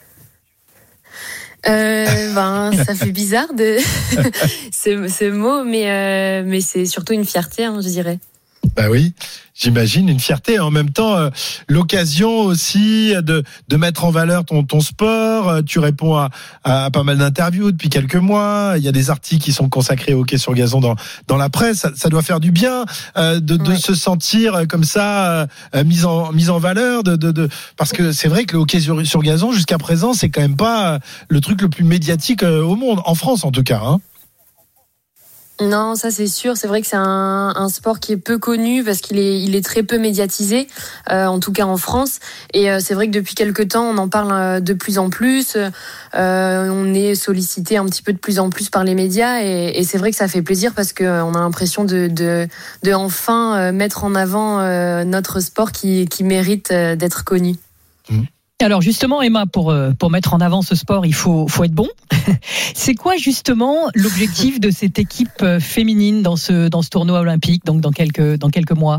Euh, ben, ça fait bizarre de ce, ce mot, mais euh, mais c'est surtout une fierté, hein, je dirais. Bah oui, j'imagine une fierté, et en même temps euh, l'occasion aussi de de mettre en valeur ton ton sport. Tu réponds à, à pas mal d'interviews depuis quelques mois. Il y a des articles qui sont consacrés au hockey sur gazon dans dans la presse. Ça, ça doit faire du bien euh, de de ouais. se sentir comme ça euh, mise en mise en valeur, de de de parce que c'est vrai que le hockey sur, sur gazon jusqu'à présent c'est quand même pas le truc le plus médiatique euh, au monde, en France en tout cas. Hein. Non, ça c'est sûr. C'est vrai que c'est un, un sport qui est peu connu parce qu'il est, il est très peu médiatisé, euh, en tout cas en France. Et euh, c'est vrai que depuis quelques temps, on en parle de plus en plus. Euh, on est sollicité un petit peu de plus en plus par les médias, et, et c'est vrai que ça fait plaisir parce que on a l'impression de, de, de enfin mettre en avant euh, notre sport qui, qui mérite d'être connu. Mmh. Alors justement, Emma, pour pour mettre en avant ce sport, il faut faut être bon. C'est quoi justement l'objectif de cette équipe féminine dans ce dans ce tournoi olympique, donc dans quelques dans quelques mois?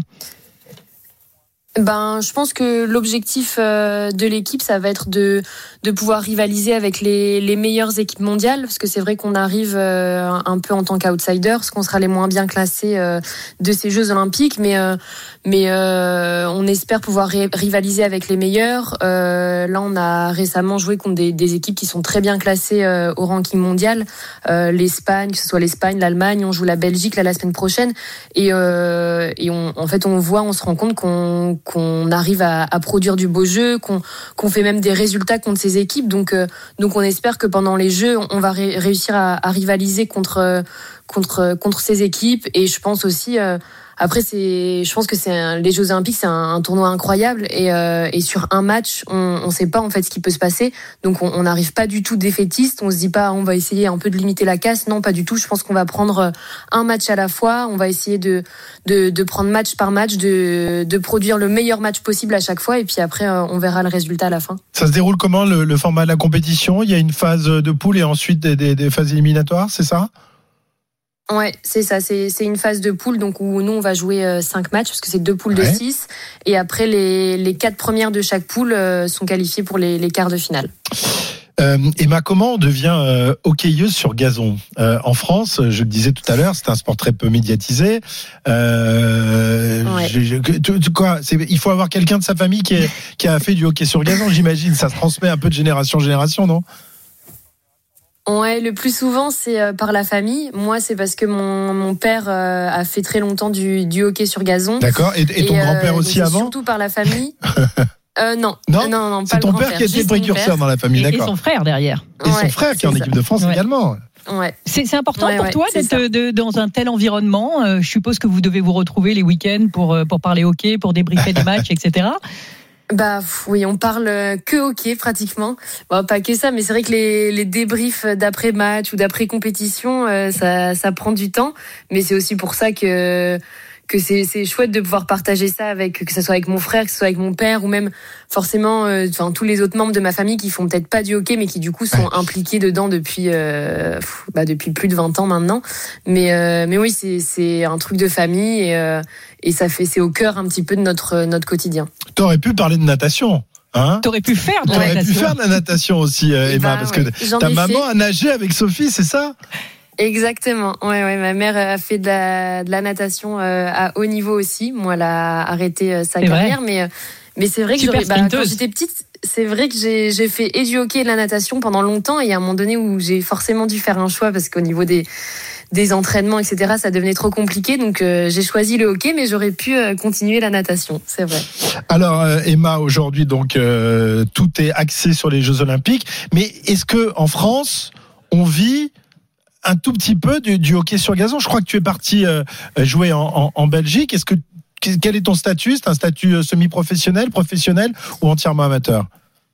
Ben, je pense que l'objectif euh, de l'équipe, ça va être de de pouvoir rivaliser avec les les meilleures équipes mondiales, parce que c'est vrai qu'on arrive euh, un peu en tant qu'outsider, parce qu'on sera les moins bien classés euh, de ces Jeux Olympiques, mais euh, mais euh, on espère pouvoir ri- rivaliser avec les meilleurs. Euh, là, on a récemment joué contre des, des équipes qui sont très bien classées euh, au ranking mondial, euh, l'Espagne, que ce soit l'Espagne, l'Allemagne, on joue la Belgique là la semaine prochaine, et euh, et on en fait on voit, on se rend compte qu'on qu'on arrive à, à produire du beau jeu, qu'on, qu'on fait même des résultats contre ces équipes. Donc, euh, donc on espère que pendant les Jeux, on va ré- réussir à, à rivaliser contre, contre, contre ces équipes. Et je pense aussi, euh, après, c'est, je pense que c'est un, les Jeux Olympiques, c'est un, un tournoi incroyable. Et, euh, et sur un match, on ne sait pas en fait ce qui peut se passer. Donc, on n'arrive pas du tout défaitiste. On se dit pas, on va essayer un peu de limiter la casse. Non, pas du tout. Je pense qu'on va prendre un match à la fois. On va essayer de, de, de prendre match par match, de, de produire le meilleur match possible à chaque fois. Et puis après, on verra le résultat à la fin. Ça se déroule comment le, le format de la compétition? Il y a une phase de poule et ensuite des, des, des phases éliminatoires, c'est ça? Ouais, c'est ça, c'est c'est une phase de poule, donc où nous on va jouer euh, cinq matchs, parce que c'est deux poules ouais. de six, et après les les quatre premières de chaque poule euh, sont qualifiées pour les les quarts de finale. Euh, Emma, comment on devient euh, hockeyeuse sur gazon euh, en France? Je le disais tout à l'heure, c'est un sport très peu médiatisé. Euh, ouais. je, je, tu, tu, quoi, c'est, il faut avoir quelqu'un de sa famille qui, est, qui a fait du hockey sur gazon, j'imagine. Ça se transmet un peu de génération en génération, non? Ouais, le plus souvent c'est euh, par la famille. Moi, c'est parce que mon mon père euh, a fait très longtemps du du hockey sur gazon. D'accord. Et, et ton euh, grand-père aussi avant? Surtout par la famille. euh, non. Non, non, non, pas c'est le ton grand-père, père qui était précurseur dans la famille, et, d'accord. Et son frère derrière. Et ouais, son frère qui est en ça. équipe de France ouais. également. Ouais. C'est, c'est important ouais, pour ouais, toi d'être de, dans un tel environnement. Euh, je suppose que vous devez vous retrouver les week-ends pour pour parler hockey, pour débriefer des matchs, et cetera. Bah oui, on parle que hockey pratiquement. Bon, pas que ça, mais c'est vrai que les, les débriefs d'après match ou d'après compétition, euh, ça, ça prend du temps. Mais c'est aussi pour ça que que c'est, c'est chouette de pouvoir partager ça avec, que ce soit avec mon frère, que ce soit avec mon père, ou même forcément, euh, enfin tous les autres membres de ma famille qui font peut-être pas du hockey, mais qui du coup sont impliqués dedans depuis, euh, bah, depuis plus de vingt ans maintenant. Mais euh, mais oui, c'est c'est un truc de famille et euh, et ça fait, c'est au cœur un petit peu de notre notre quotidien. T'aurais pu parler de natation. Hein? T'aurais pu faire de la T'aurais natation. pu faire de la natation aussi, euh, Emma, bah, parce ouais. que J'en ta maman fait. a nagé avec Sophie, c'est ça? Exactement. Ouais, ouais. Ma mère a fait de la, de la natation euh, à haut niveau aussi. Moi, elle a arrêté euh, sa c'est carrière, vrai. mais euh, mais c'est vrai que Super j'aurais, bah, quand j'étais petite, c'est vrai que j'ai j'ai fait et du hockey et de la natation pendant longtemps. Et il y a un moment donné où j'ai forcément dû faire un choix parce qu'au niveau des des entraînements, et cetera, ça devenait trop compliqué. Donc euh, j'ai choisi le hockey, mais j'aurais pu euh, continuer la natation. C'est vrai. Alors euh, Emma, aujourd'hui donc euh, tout est axé sur les Jeux Olympiques. Mais est-ce que en France on vit un tout petit peu du, du hockey sur gazon? Je crois que tu es parti euh, jouer en, en, en Belgique. Est-ce que quel est ton statut? C'est un statut semi-professionnel, professionnel ou entièrement amateur?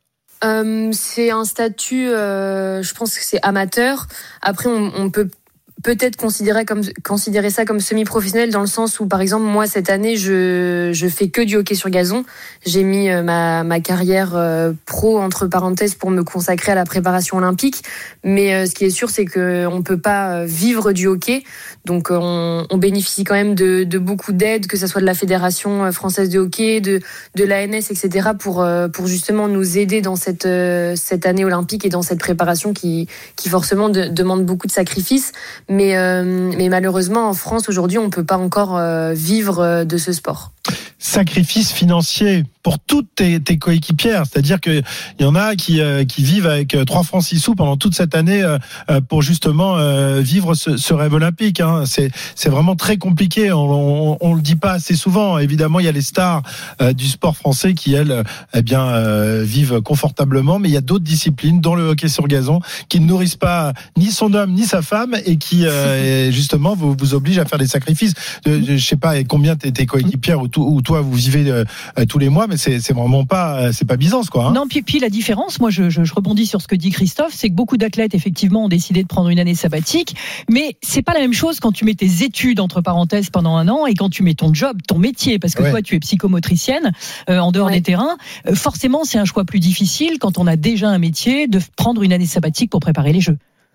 Euh, c'est un statut, euh, je pense que c'est amateur. Après, on, on peut peut-être considérer comme considérer ça comme semi-professionnel dans le sens où, par exemple, moi cette année je je fais que du hockey sur gazon. J'ai mis ma ma carrière euh, pro entre parenthèses pour me consacrer à la préparation olympique. Mais euh, ce qui est sûr, c'est que on peut pas vivre du hockey. Donc on, on bénéficie quand même de de beaucoup d'aides, que ça soit de la Fédération française de hockey, de de l'A N S, et cetera pour pour justement nous aider dans cette cette année olympique et dans cette préparation qui qui forcément de, demande beaucoup de sacrifices. Mais, euh, mais malheureusement, en France, aujourd'hui, on ne peut pas encore euh, vivre de ce sport. Sacrifice financier pour toutes tes, tes coéquipières, c'est-à-dire que il y en a qui euh, qui vivent avec trois francs six sous pendant toute cette année euh, pour justement euh, vivre ce, ce rêve olympique. Hein. C'est c'est vraiment très compliqué. On, on, on le dit pas assez souvent. Évidemment, il y a les stars euh, du sport français qui elles, eh bien, euh, vivent confortablement, mais il y a d'autres disciplines, dont le hockey sur gazon, qui ne nourrissent pas ni son homme ni sa femme et qui euh, justement vous vous obligent à faire des sacrifices. Je, je sais pas combien tes, tes coéquipières ou où toi vous vivez euh, tous les mois, mais c'est, c'est vraiment pas, c'est pas Byzance, quoi. Hein. Non, puis, puis la différence, moi je, je, je rebondis sur ce que dit Christophe, c'est que beaucoup d'athlètes effectivement ont décidé de prendre une année sabbatique, mais c'est pas la même chose quand tu mets tes études entre parenthèses pendant un an et quand tu mets ton job, ton métier, parce que ouais. toi tu es psychomotricienne euh, en dehors ouais. des terrains. Euh, forcément, c'est un choix plus difficile quand on a déjà un métier de prendre une année sabbatique pour préparer les Jeux.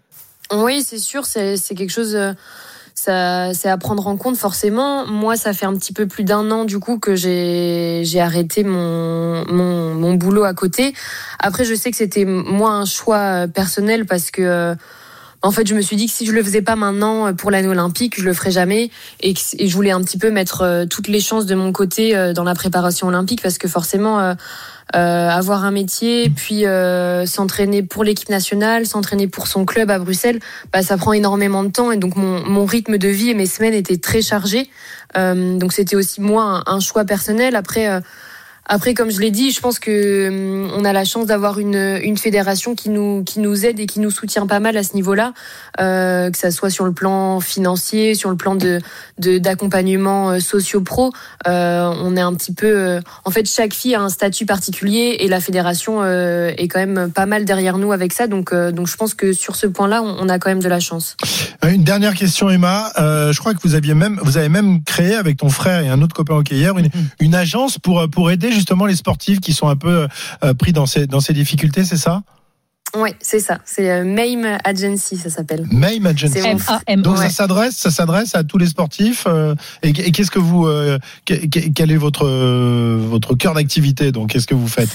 Oui, c'est sûr, c'est, c'est quelque chose. Euh... Ça, c'est à prendre en compte forcément. Moi, ça fait un petit peu plus d'un an du coup que j'ai j'ai arrêté mon mon mon boulot à côté. Après, je sais que c'était moi un choix personnel parce que en fait, je me suis dit que si je le faisais pas maintenant pour l'année olympique, je le ferais jamais et que et je voulais un petit peu mettre toutes les chances de mon côté dans la préparation olympique parce que forcément euh, Euh, avoir un métier, puis euh, s'entraîner pour l'équipe nationale, s'entraîner pour son club à Bruxelles, bah, ça prend énormément de temps et donc mon, mon rythme de vie et mes semaines étaient très chargés. Euh, donc c'était aussi moi un, un choix personnel. Après, euh, après comme je l'ai dit, je pense que euh, on a la chance d'avoir une, une fédération qui nous qui nous aide et qui nous soutient pas mal à ce niveau-là, euh, que ça soit sur le plan financier, sur le plan de, de d'accompagnement euh, socio-pro. Euh, on est un petit peu, euh, en fait, chaque fille a un statut particulier et la fédération euh, est quand même pas mal derrière nous avec ça. Donc, euh, donc je pense que sur ce point-là, on, on a quand même de la chance. Une dernière question, Emma. Euh, je crois que vous aviez même, vous avez même créé avec ton frère et un autre copain hockeyeur une, une agence pour pour aider justement les sportifs qui sont un peu euh, pris dans ces dans ces difficultés, c'est ça? Oui, c'est ça. C'est euh, MAIM Agency, ça s'appelle. MAIM Agency. M A M. Donc ouais. ça s'adresse, ça s'adresse à tous les sportifs. Euh, et, et qu'est-ce que vous, euh, quel est votre euh, votre cœur d'activité? Donc qu'est-ce que vous faites?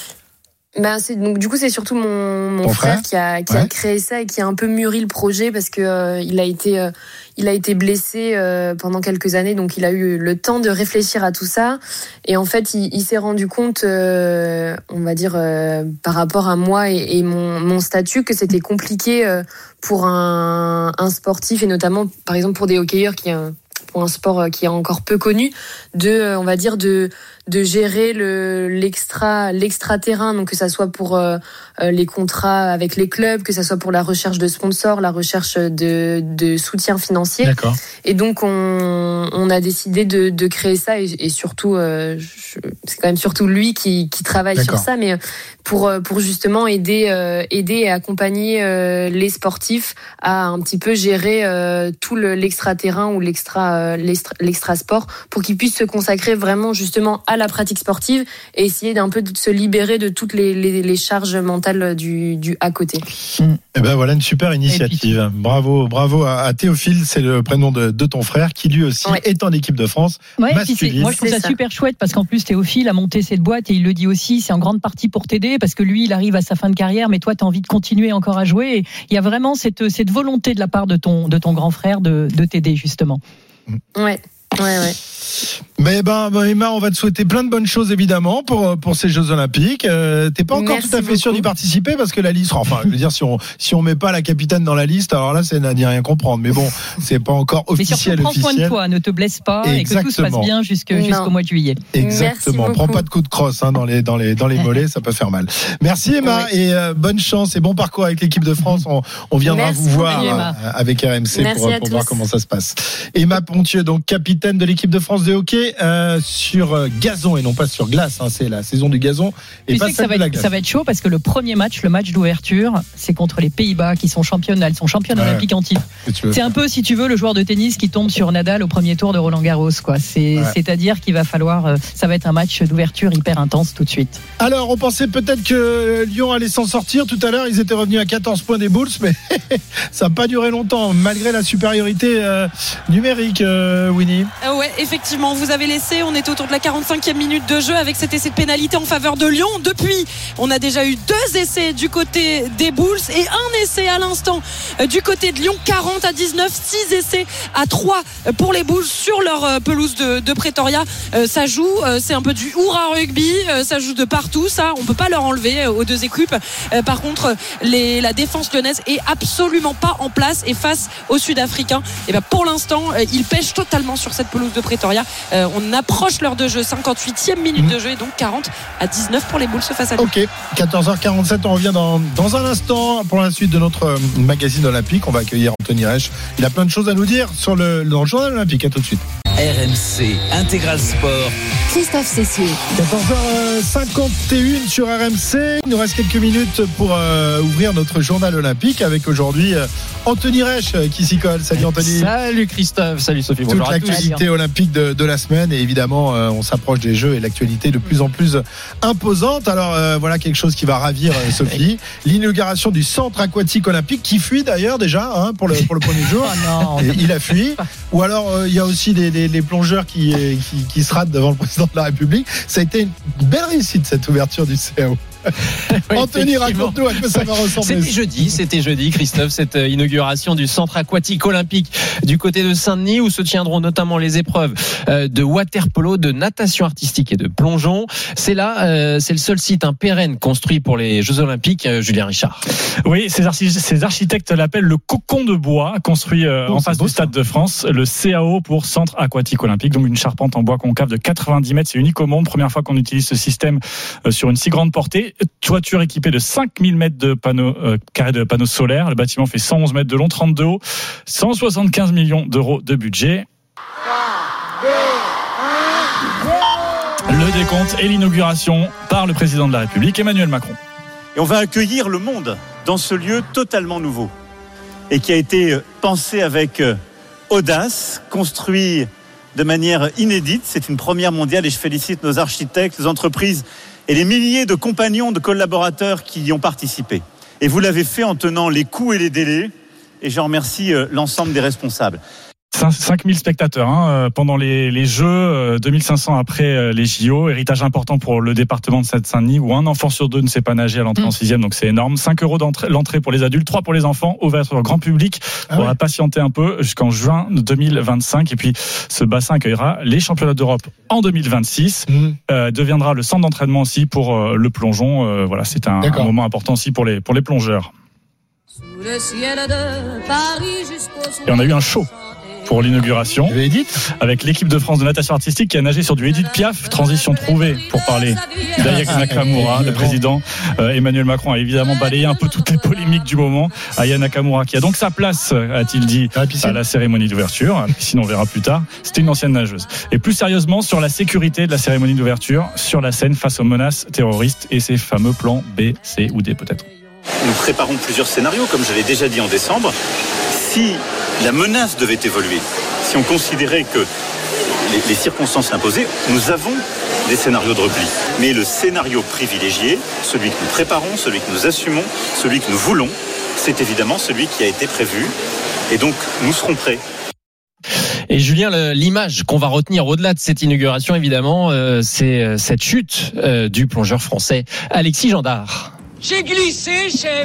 Ben c'est donc du coup c'est surtout mon mon frère, frère qui a qui ouais. a créé ça et qui a un peu mûri le projet parce que euh, il a été euh, il a été blessé euh, pendant quelques années, donc il a eu le temps de réfléchir à tout ça et en fait il, il s'est rendu compte euh, on va dire euh, par rapport à moi et, et mon mon statut que c'était compliqué euh, pour un un sportif et notamment par exemple pour des hockeyeurs qui euh, pour un sport qui est encore peu connu, de, on va dire, de, de gérer le, l'extra, l'extra terrain, donc que ça soit pour euh, les contrats avec les clubs, que ça soit pour la recherche de sponsors, la recherche de, de soutien financier. D'accord. Et donc, on, on a décidé de, de créer ça et, et surtout, euh, je, c'est quand même surtout lui qui, qui travaille D'accord. sur ça, mais pour, pour justement aider, euh, aider et accompagner euh, les sportifs à un petit peu gérer euh, tout le, l'extra terrain ou l'extra L'extra, l'extra sport pour qu'ils puissent se consacrer vraiment justement à la pratique sportive et essayer d'un peu de se libérer de toutes les, les, les charges mentales du, du à côté. Et ben voilà une super initiative. Bravo, bravo à, à Théophile, c'est le prénom de, de ton frère qui lui aussi ouais. est en équipe de France. Ouais, masculine. Moi je trouve ça, ça super chouette parce qu'en plus Théophile a monté cette boîte et il le dit aussi, c'est en grande partie pour t'aider parce que lui il arrive à sa fin de carrière mais toi tu as envie de continuer encore à jouer et il y a vraiment cette, cette volonté de la part de ton, de ton grand frère de, de t'aider justement. Ouais, ouais, ouais. Mais ben, Emma, on va te souhaiter plein de bonnes choses évidemment pour pour ces Jeux Olympiques. Euh, t'es pas encore Merci tout à fait beaucoup. sûr d'y participer parce que la liste, enfin, je veux dire, si on si on met pas la capitaine dans la liste, alors là, c'est à n'y rien comprendre. Mais bon, c'est pas encore officiel. Mais surtout, prends officiel. soin de toi, ne te blesse pas Exactement. et que tout se passe bien jusque, jusqu'au mois de juillet. Exactement. Prends pas de coups de crosse hein, dans les dans les dans les mollets, ça peut faire mal. Merci Emma ouais. et euh, bonne chance et bon parcours avec l'équipe de France. On, on viendra Merci vous voir Emma. euh, avec R M C Merci pour, pour voir comment ça se passe. Emma Pontieux, donc capitaine de l'équipe de France de hockey euh, sur gazon et non pas sur glace. Hein, c'est la saison du gazon et tu pas sais que ça va, être, ça va être chaud parce que le premier match, le match d'ouverture, c'est contre les Pays-Bas qui sont championnes, elles sont championnes ouais. olympiques en titre. C'est un peu, si tu veux, le joueur de tennis qui tombe sur Nadal au premier tour de Roland-Garros, quoi. C'est, ouais. C'est-à-dire qu'il va falloir, ça va être un match d'ouverture hyper intense tout de suite. Alors, on pensait peut-être que Lyon allait s'en sortir. Tout à l'heure, ils étaient revenus à quatorze points des Bulls, mais ça n'a pas duré longtemps, malgré la supériorité euh, numérique, euh, Winnie. Euh, ouais, effectivement, vous avez laissé, on est autour de la quarante-cinquième minute de jeu avec cet essai de pénalité en faveur de Lyon. Depuis, on a déjà eu deux essais du côté des Bulls et un essai à l'instant du côté de Lyon. Quarante à dix-neuf, six essais à trois pour les Bulls sur leur pelouse de, de Pretoria. Euh, ça joue, euh, c'est un peu du hurrah rugby, euh, ça joue de partout, ça, on peut pas leur enlever euh, aux deux équipes. Euh, par contre, les, la défense lyonnaise est absolument pas en place et face aux Sud-Africains, et ben pour l'instant, euh, ils pêchent totalement sur cette pelouse de Pretoria. Euh, on approche l'heure de jeu, cinquante-huitième minute mmh. de jeu et donc quarante à dix-neuf pour les Bulls face à Lyon. Ok, quatorze heures quarante-sept, on revient dans, dans un instant pour la suite de notre magazine olympique. On va accueillir Anthony Reich. Il a plein de choses à nous dire sur le, dans le journal olympique. À tout de suite. R M C Intégral Sport. Christophe Cessieux. quatorze heures cinquante et une sur R M C. Il nous reste quelques minutes pour euh, ouvrir notre journal olympique avec aujourd'hui euh, Anthony Reich euh, qui s'y colle. Salut Anthony. Salut Christophe, salut Sophie. Bonjour Toute à tous. l'actualité olympique de, de la semaine et évidemment euh, on s'approche des Jeux et l'actualité de plus en plus imposante. Alors euh, voilà quelque chose qui va ravir euh, Sophie. L'inauguration du centre aquatique olympique qui fuit d'ailleurs déjà hein, pour, le, pour le premier jour. Oh non. Et il a fui. Ou alors euh, il y a aussi des, des, des plongeurs qui, qui, qui se ratent devant le président de la République. Ça a été une belle réussite cette ouverture du C A O. Oui, Anthony, raconte-nous à quoi ça va ressembler. C'était jeudi, c'était jeudi, Christophe, cette inauguration du centre aquatique olympique du côté de Saint-Denis où se tiendront notamment les épreuves de water-polo, de natation artistique et de plongeon. C'est là, euh, c'est le seul site un pérenne construit pour les Jeux Olympiques. Julien Richard. Oui, ces, archi- ces architectes l'appellent le cocon de bois, construit euh, oh, en face beau, du Stade ça. de France, le C A O pour Centre Aquatique Olympique, donc une charpente en bois concave de quatre-vingt-dix mètres. C'est unique au monde, première fois qu'on utilise ce système euh, sur une si grande portée. Toiture équipée de cinq mille mètres de panneaux euh, carrés de panneaux solaires. Le bâtiment fait cent onze mètres de long, trente de haut, cent soixante-quinze millions d'euros de budget. Le décompte et l'inauguration par le président de la République, Emmanuel Macron. Et on va accueillir le monde dans ce lieu totalement nouveau et qui a été pensé avec audace, construit de manière inédite. C'est une première mondiale et je félicite nos architectes, les entreprises et les milliers de compagnons, de collaborateurs qui y ont participé. Et vous l'avez fait en tenant les coûts et les délais et je remercie l'ensemble des responsables. cinq mille spectateurs hein, pendant les, les Jeux, deux mille cinq cents après les J O. Héritage important pour le département de Seine-Saint-Denis où un enfant sur deux ne sait pas nager à l'entrée mmh. en sixième, donc c'est énorme. cinq euros d'entrée, l'entrée pour les adultes, trois pour les enfants, ouvert au grand public. Ah on ouais. va patienter un peu jusqu'en juin deux mille vingt-cinq et puis ce bassin accueillera les championnats d'Europe en deux mille vingt-six. Mmh. Euh, deviendra le centre d'entraînement aussi pour euh, le plongeon. Euh, voilà, c'est un, un moment important aussi pour les pour les plongeurs. Et on a eu un show pour l'inauguration avec l'équipe de France de natation artistique qui a nagé sur du Edith Piaf, transition trouvée pour parler d'Aya Nakamura. Le président euh, Emmanuel Macron a évidemment balayé un peu toutes les polémiques du moment. Aya Nakamura qui a donc sa place, a-t-il dit, à la, à la cérémonie d'ouverture. À la piscine, on verra plus tard. C'était une ancienne nageuse. Et plus sérieusement, sur la sécurité de la cérémonie d'ouverture, sur la scène face aux menaces terroristes et ces fameux plans B, C ou D peut-être. Nous préparons plusieurs scénarios, comme je l'ai déjà dit en décembre. Si la menace devait évoluer, si on considérait que les, les circonstances l'imposaient, nous avons des scénarios de repli. Mais le scénario privilégié, celui que nous préparons, celui que nous assumons, celui que nous voulons, c'est évidemment celui qui a été prévu. Et donc, nous serons prêts. Et Julien, l'image qu'on va retenir au-delà de cette inauguration, évidemment, euh, c'est cette chute euh, du plongeur français Alexis Gendard. J'ai glissé, chef.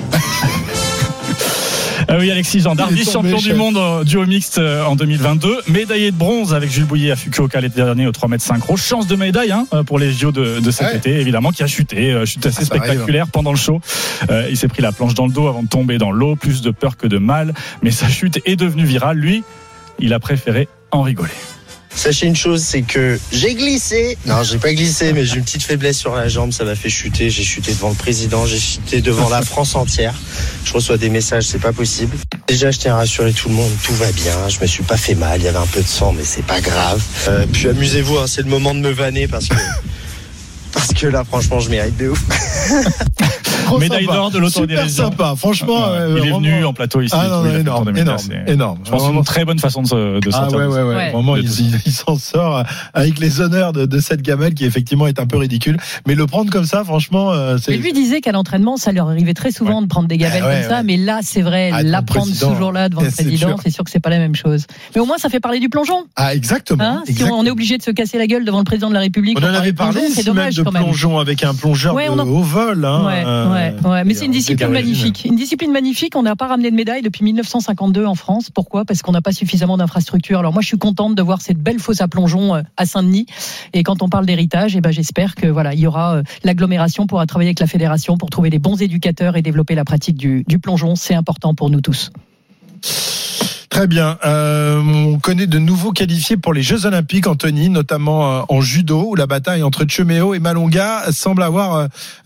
Ah oui, Alexis Gendard, vice-champion du monde euh, duo mixte euh, en deux mille vingt-deux, médaillé de bronze avec Jules Bouillet à Fukuoka l'été dernier au trois mètres synchro. Chance de médaille hein, pour les J O de, de cet ouais. été, évidemment, qui a chuté, euh, chute assez ah, spectaculaire arrive. Pendant le show. Euh, il s'est pris la planche dans le dos avant de tomber dans l'eau, plus de peur que de mal, mais sa chute est devenue virale. Lui, il a préféré en rigoler. Sachez une chose, c'est que j'ai glissé. Non, j'ai pas glissé, mais j'ai une petite faiblesse sur la jambe. Ça m'a fait chuter. J'ai chuté devant le président. J'ai chuté devant la France entière. Je reçois des messages, c'est pas possible. Déjà, je tiens à rassurer tout le monde. Tout va bien. Je me suis pas fait mal. Il y avait un peu de sang, mais c'est pas grave. Euh, puis amusez-vous. Hein, c'est le moment de me vanner parce que parce que là, franchement, je mérite de ouf. Médaille d'or de l'autodérision. Super sympa, franchement. Euh, il est vraiment... venu en plateau ici. Ah non, non, énorme, énorme, énorme. Je pense que c'est une très bonne façon de se, de ah ouais, ouais, ouais, ouais. Vraiment, il, il, il s'en sort avec les honneurs de, de cette gamelle qui effectivement est un peu ridicule. Mais le prendre comme ça, franchement, euh, c'est. Mais lui disait qu'à l'entraînement, ça leur arrivait très souvent ouais. de prendre des gamelles ah ouais, comme ça. Ouais. Mais là, c'est vrai, ah, l'apprendre ce jour-là devant le président, c'est sûr que c'est pas la même chose. Mais au moins, ça fait parler du plongeon. Ah, exactement. Hein, si on est obligé de se casser la gueule devant le président de la République. On en avait parlé, c'est dommage quand même. De plongeon avec un plongeur au vol. Ouais, ouais. Mais c'est une discipline magnifique. Une discipline magnifique. On n'a pas ramené de médaille depuis mille neuf cent cinquante-deux en France. Pourquoi ? Parce qu'on n'a pas suffisamment d'infrastructures. Alors moi, je suis contente de voir cette belle fosse à plongeon à Saint-Denis. Et quand on parle d'héritage, eh ben, j'espère que voilà, il y aura l'agglomération pourra travailler avec la fédération pour trouver les bons éducateurs et développer la pratique du, du plongeon. C'est important pour nous tous. Très bien. Euh, on connaît de nouveaux qualifiés pour les Jeux Olympiques, Anthony, notamment euh, en judo, où la bataille entre Chemeo et Malonga semble avoir euh,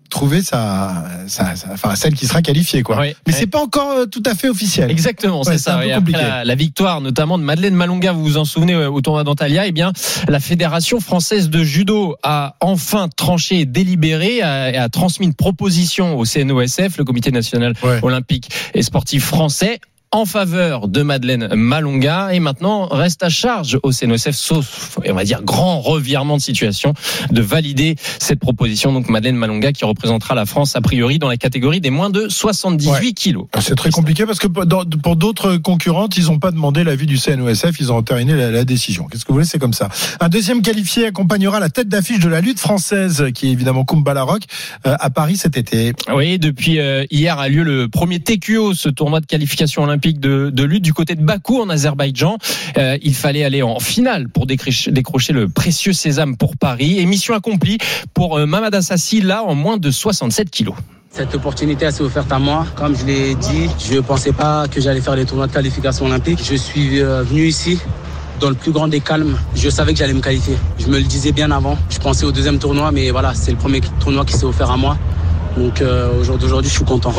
trouver sa, sa, sa, enfin celle qui sera qualifiée, quoi. Oui, mais oui. c'est pas encore euh, tout à fait officiel. Exactement, ouais, c'est, c'est ça. un peu Et compliqué. après la, la victoire, notamment de Madeleine Malonga, vous vous en souvenez au tournoi d'Antalya, eh bien, la Fédération française de judo a enfin tranché et délibéré, a, a transmis une proposition au C N O S F, le Comité national ouais. olympique et sportif français, en faveur de Madeleine Malonga, et maintenant reste à charge au C N O S F, sauf, on va dire, grand revirement de situation, de valider cette proposition. Donc Madeleine Malonga qui représentera la France a priori dans la catégorie des moins de soixante-dix-huit ouais. kilos. C'est très compliqué parce que pour d'autres concurrentes, ils n'ont pas demandé l'avis du C N O S F, ils ont entériné la, la décision. Qu'est-ce que vous voulez, c'est comme ça. Un deuxième qualifié accompagnera la tête d'affiche de la lutte française, qui est évidemment Kumbala Rock, euh, à Paris cet été. Oui, depuis euh, hier a lieu le premier T Q O, ce tournoi de qualification olympique De, de lutte du côté de Bakou en Azerbaïdjan. Euh, il fallait aller en finale pour décrocher, décrocher le précieux sésame pour Paris. Et mission accomplie pour euh, Mamada Sassi, là en moins de soixante-sept kilos. Cette opportunité s'est offerte à moi. Comme je l'ai dit, je ne pensais pas que j'allais faire les tournois de qualification olympique. Je suis euh, venu ici dans le plus grand des calmes. Je savais que j'allais me qualifier. Je me le disais bien avant. Je pensais au deuxième tournoi, mais voilà, c'est le premier tournoi qui s'est offert à moi. Donc euh, aujourd'hui, je suis content.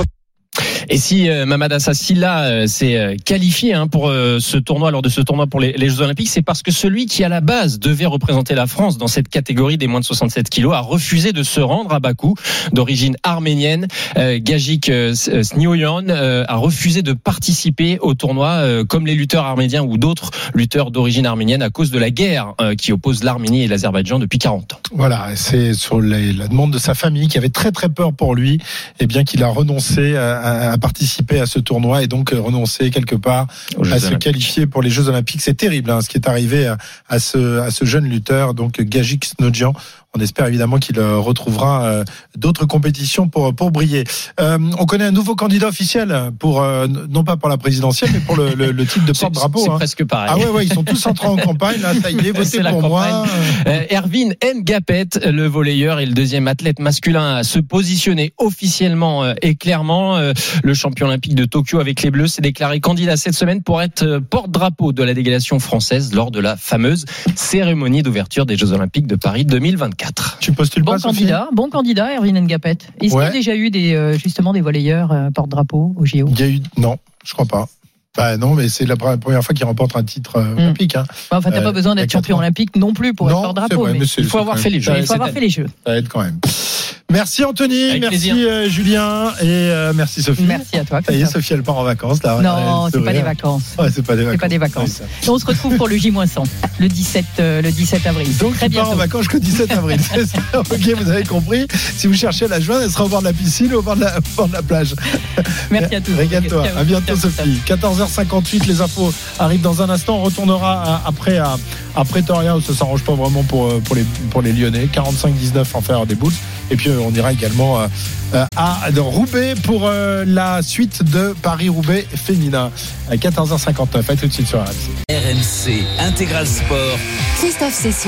Et si euh, Mamada Sassi là euh, s'est euh, qualifié hein, pour euh, ce tournoi, lors de ce tournoi pour les, les Jeux Olympiques, c'est parce que celui qui à la base devait représenter la France dans cette catégorie des moins de soixante-sept kilos a refusé de se rendre à Bakou, d'origine arménienne. Euh, Gajik euh, Snioyan euh, a refusé de participer au tournoi euh, comme les lutteurs arméniens ou d'autres lutteurs d'origine arménienne à cause de la guerre euh, qui oppose l'Arménie et l'Azerbaïdjan depuis quarante ans. Voilà, c'est sur les, la demande de sa famille qui avait très très peur pour lui, et bien qu'il a renoncé à, à, à participer à ce tournoi et donc renoncer quelque part à se qualifier pour les Jeux Olympiques. C'est terrible hein, ce qui est arrivé à, à, ce, à ce jeune lutteur, donc Gajik Snodjian. On espère évidemment qu'il retrouvera euh, d'autres compétitions pour pour briller. Euh, on connaît un nouveau candidat officiel pour euh, non pas pour la présidentielle mais pour le, le, le titre de porte-drapeau. C'est hein. presque pareil. Ah ouais ouais, ils sont tous entrés en campagne. Là, ça y est, votez pour moi. Euh, Erwin Ngapet, le volleyeur et le deuxième athlète masculin à se positionner officiellement et clairement. Le champion olympique de Tokyo avec les Bleus s'est déclaré candidat cette semaine pour être porte-drapeau de la délégation française lors de la fameuse cérémonie d'ouverture des Jeux Olympiques de Paris deux mille vingt-quatre. Tu postules bon pas, candidat, bon candidat, Erwin Ngapet. Est-ce ouais. qu'il y a déjà eu des euh, justement des volleyeurs euh, porte-drapeau au J O? Il y a eu non, je crois pas. Bah non, mais c'est la première fois qu'il remporte un titre euh, mmh. olympique. Hein. Enfin, t'as euh, pas besoin d'être champion olympique non plus pour non, être porte-drapeau. Vrai, mais mais il faut avoir fait les Jeux. Il faut avoir fait les Jeux. Ça aide quand même. Merci Anthony, avec merci euh, Julien et euh, merci Sophie. Merci à toi. Ça y est, Sophie elle part en vacances là. Non, c'est pas des vacances. Ouais, c'est pas des vacances. C'est pas des vacances. Et on se retrouve pour le J moins cent le dix-sept euh, le dix-sept avril. Donc très bien. En vacances jusqu'au dix-sept avril. C'est ça. OK, vous avez compris. Si vous cherchez à la joindre, elle sera au bord de la piscine ou au bord de la, au bord de la plage. Merci à tous. Régale-toi. À bientôt Sophie. quatorze heures cinquante-huit, les infos arrivent dans un instant. On retournera à, après à, à Pretoria où ça s'arrange pas vraiment pour pour les pour les Lyonnais. quarante-cinq dix-neuf en faire des boules. Et puis on ira également euh, à Roubaix pour euh, la suite de Paris-Roubaix féminin à quatorze heures cinquante-neuf. À tout de suite sur R M C. R M C Intégral Sport. Christophe Cessieux.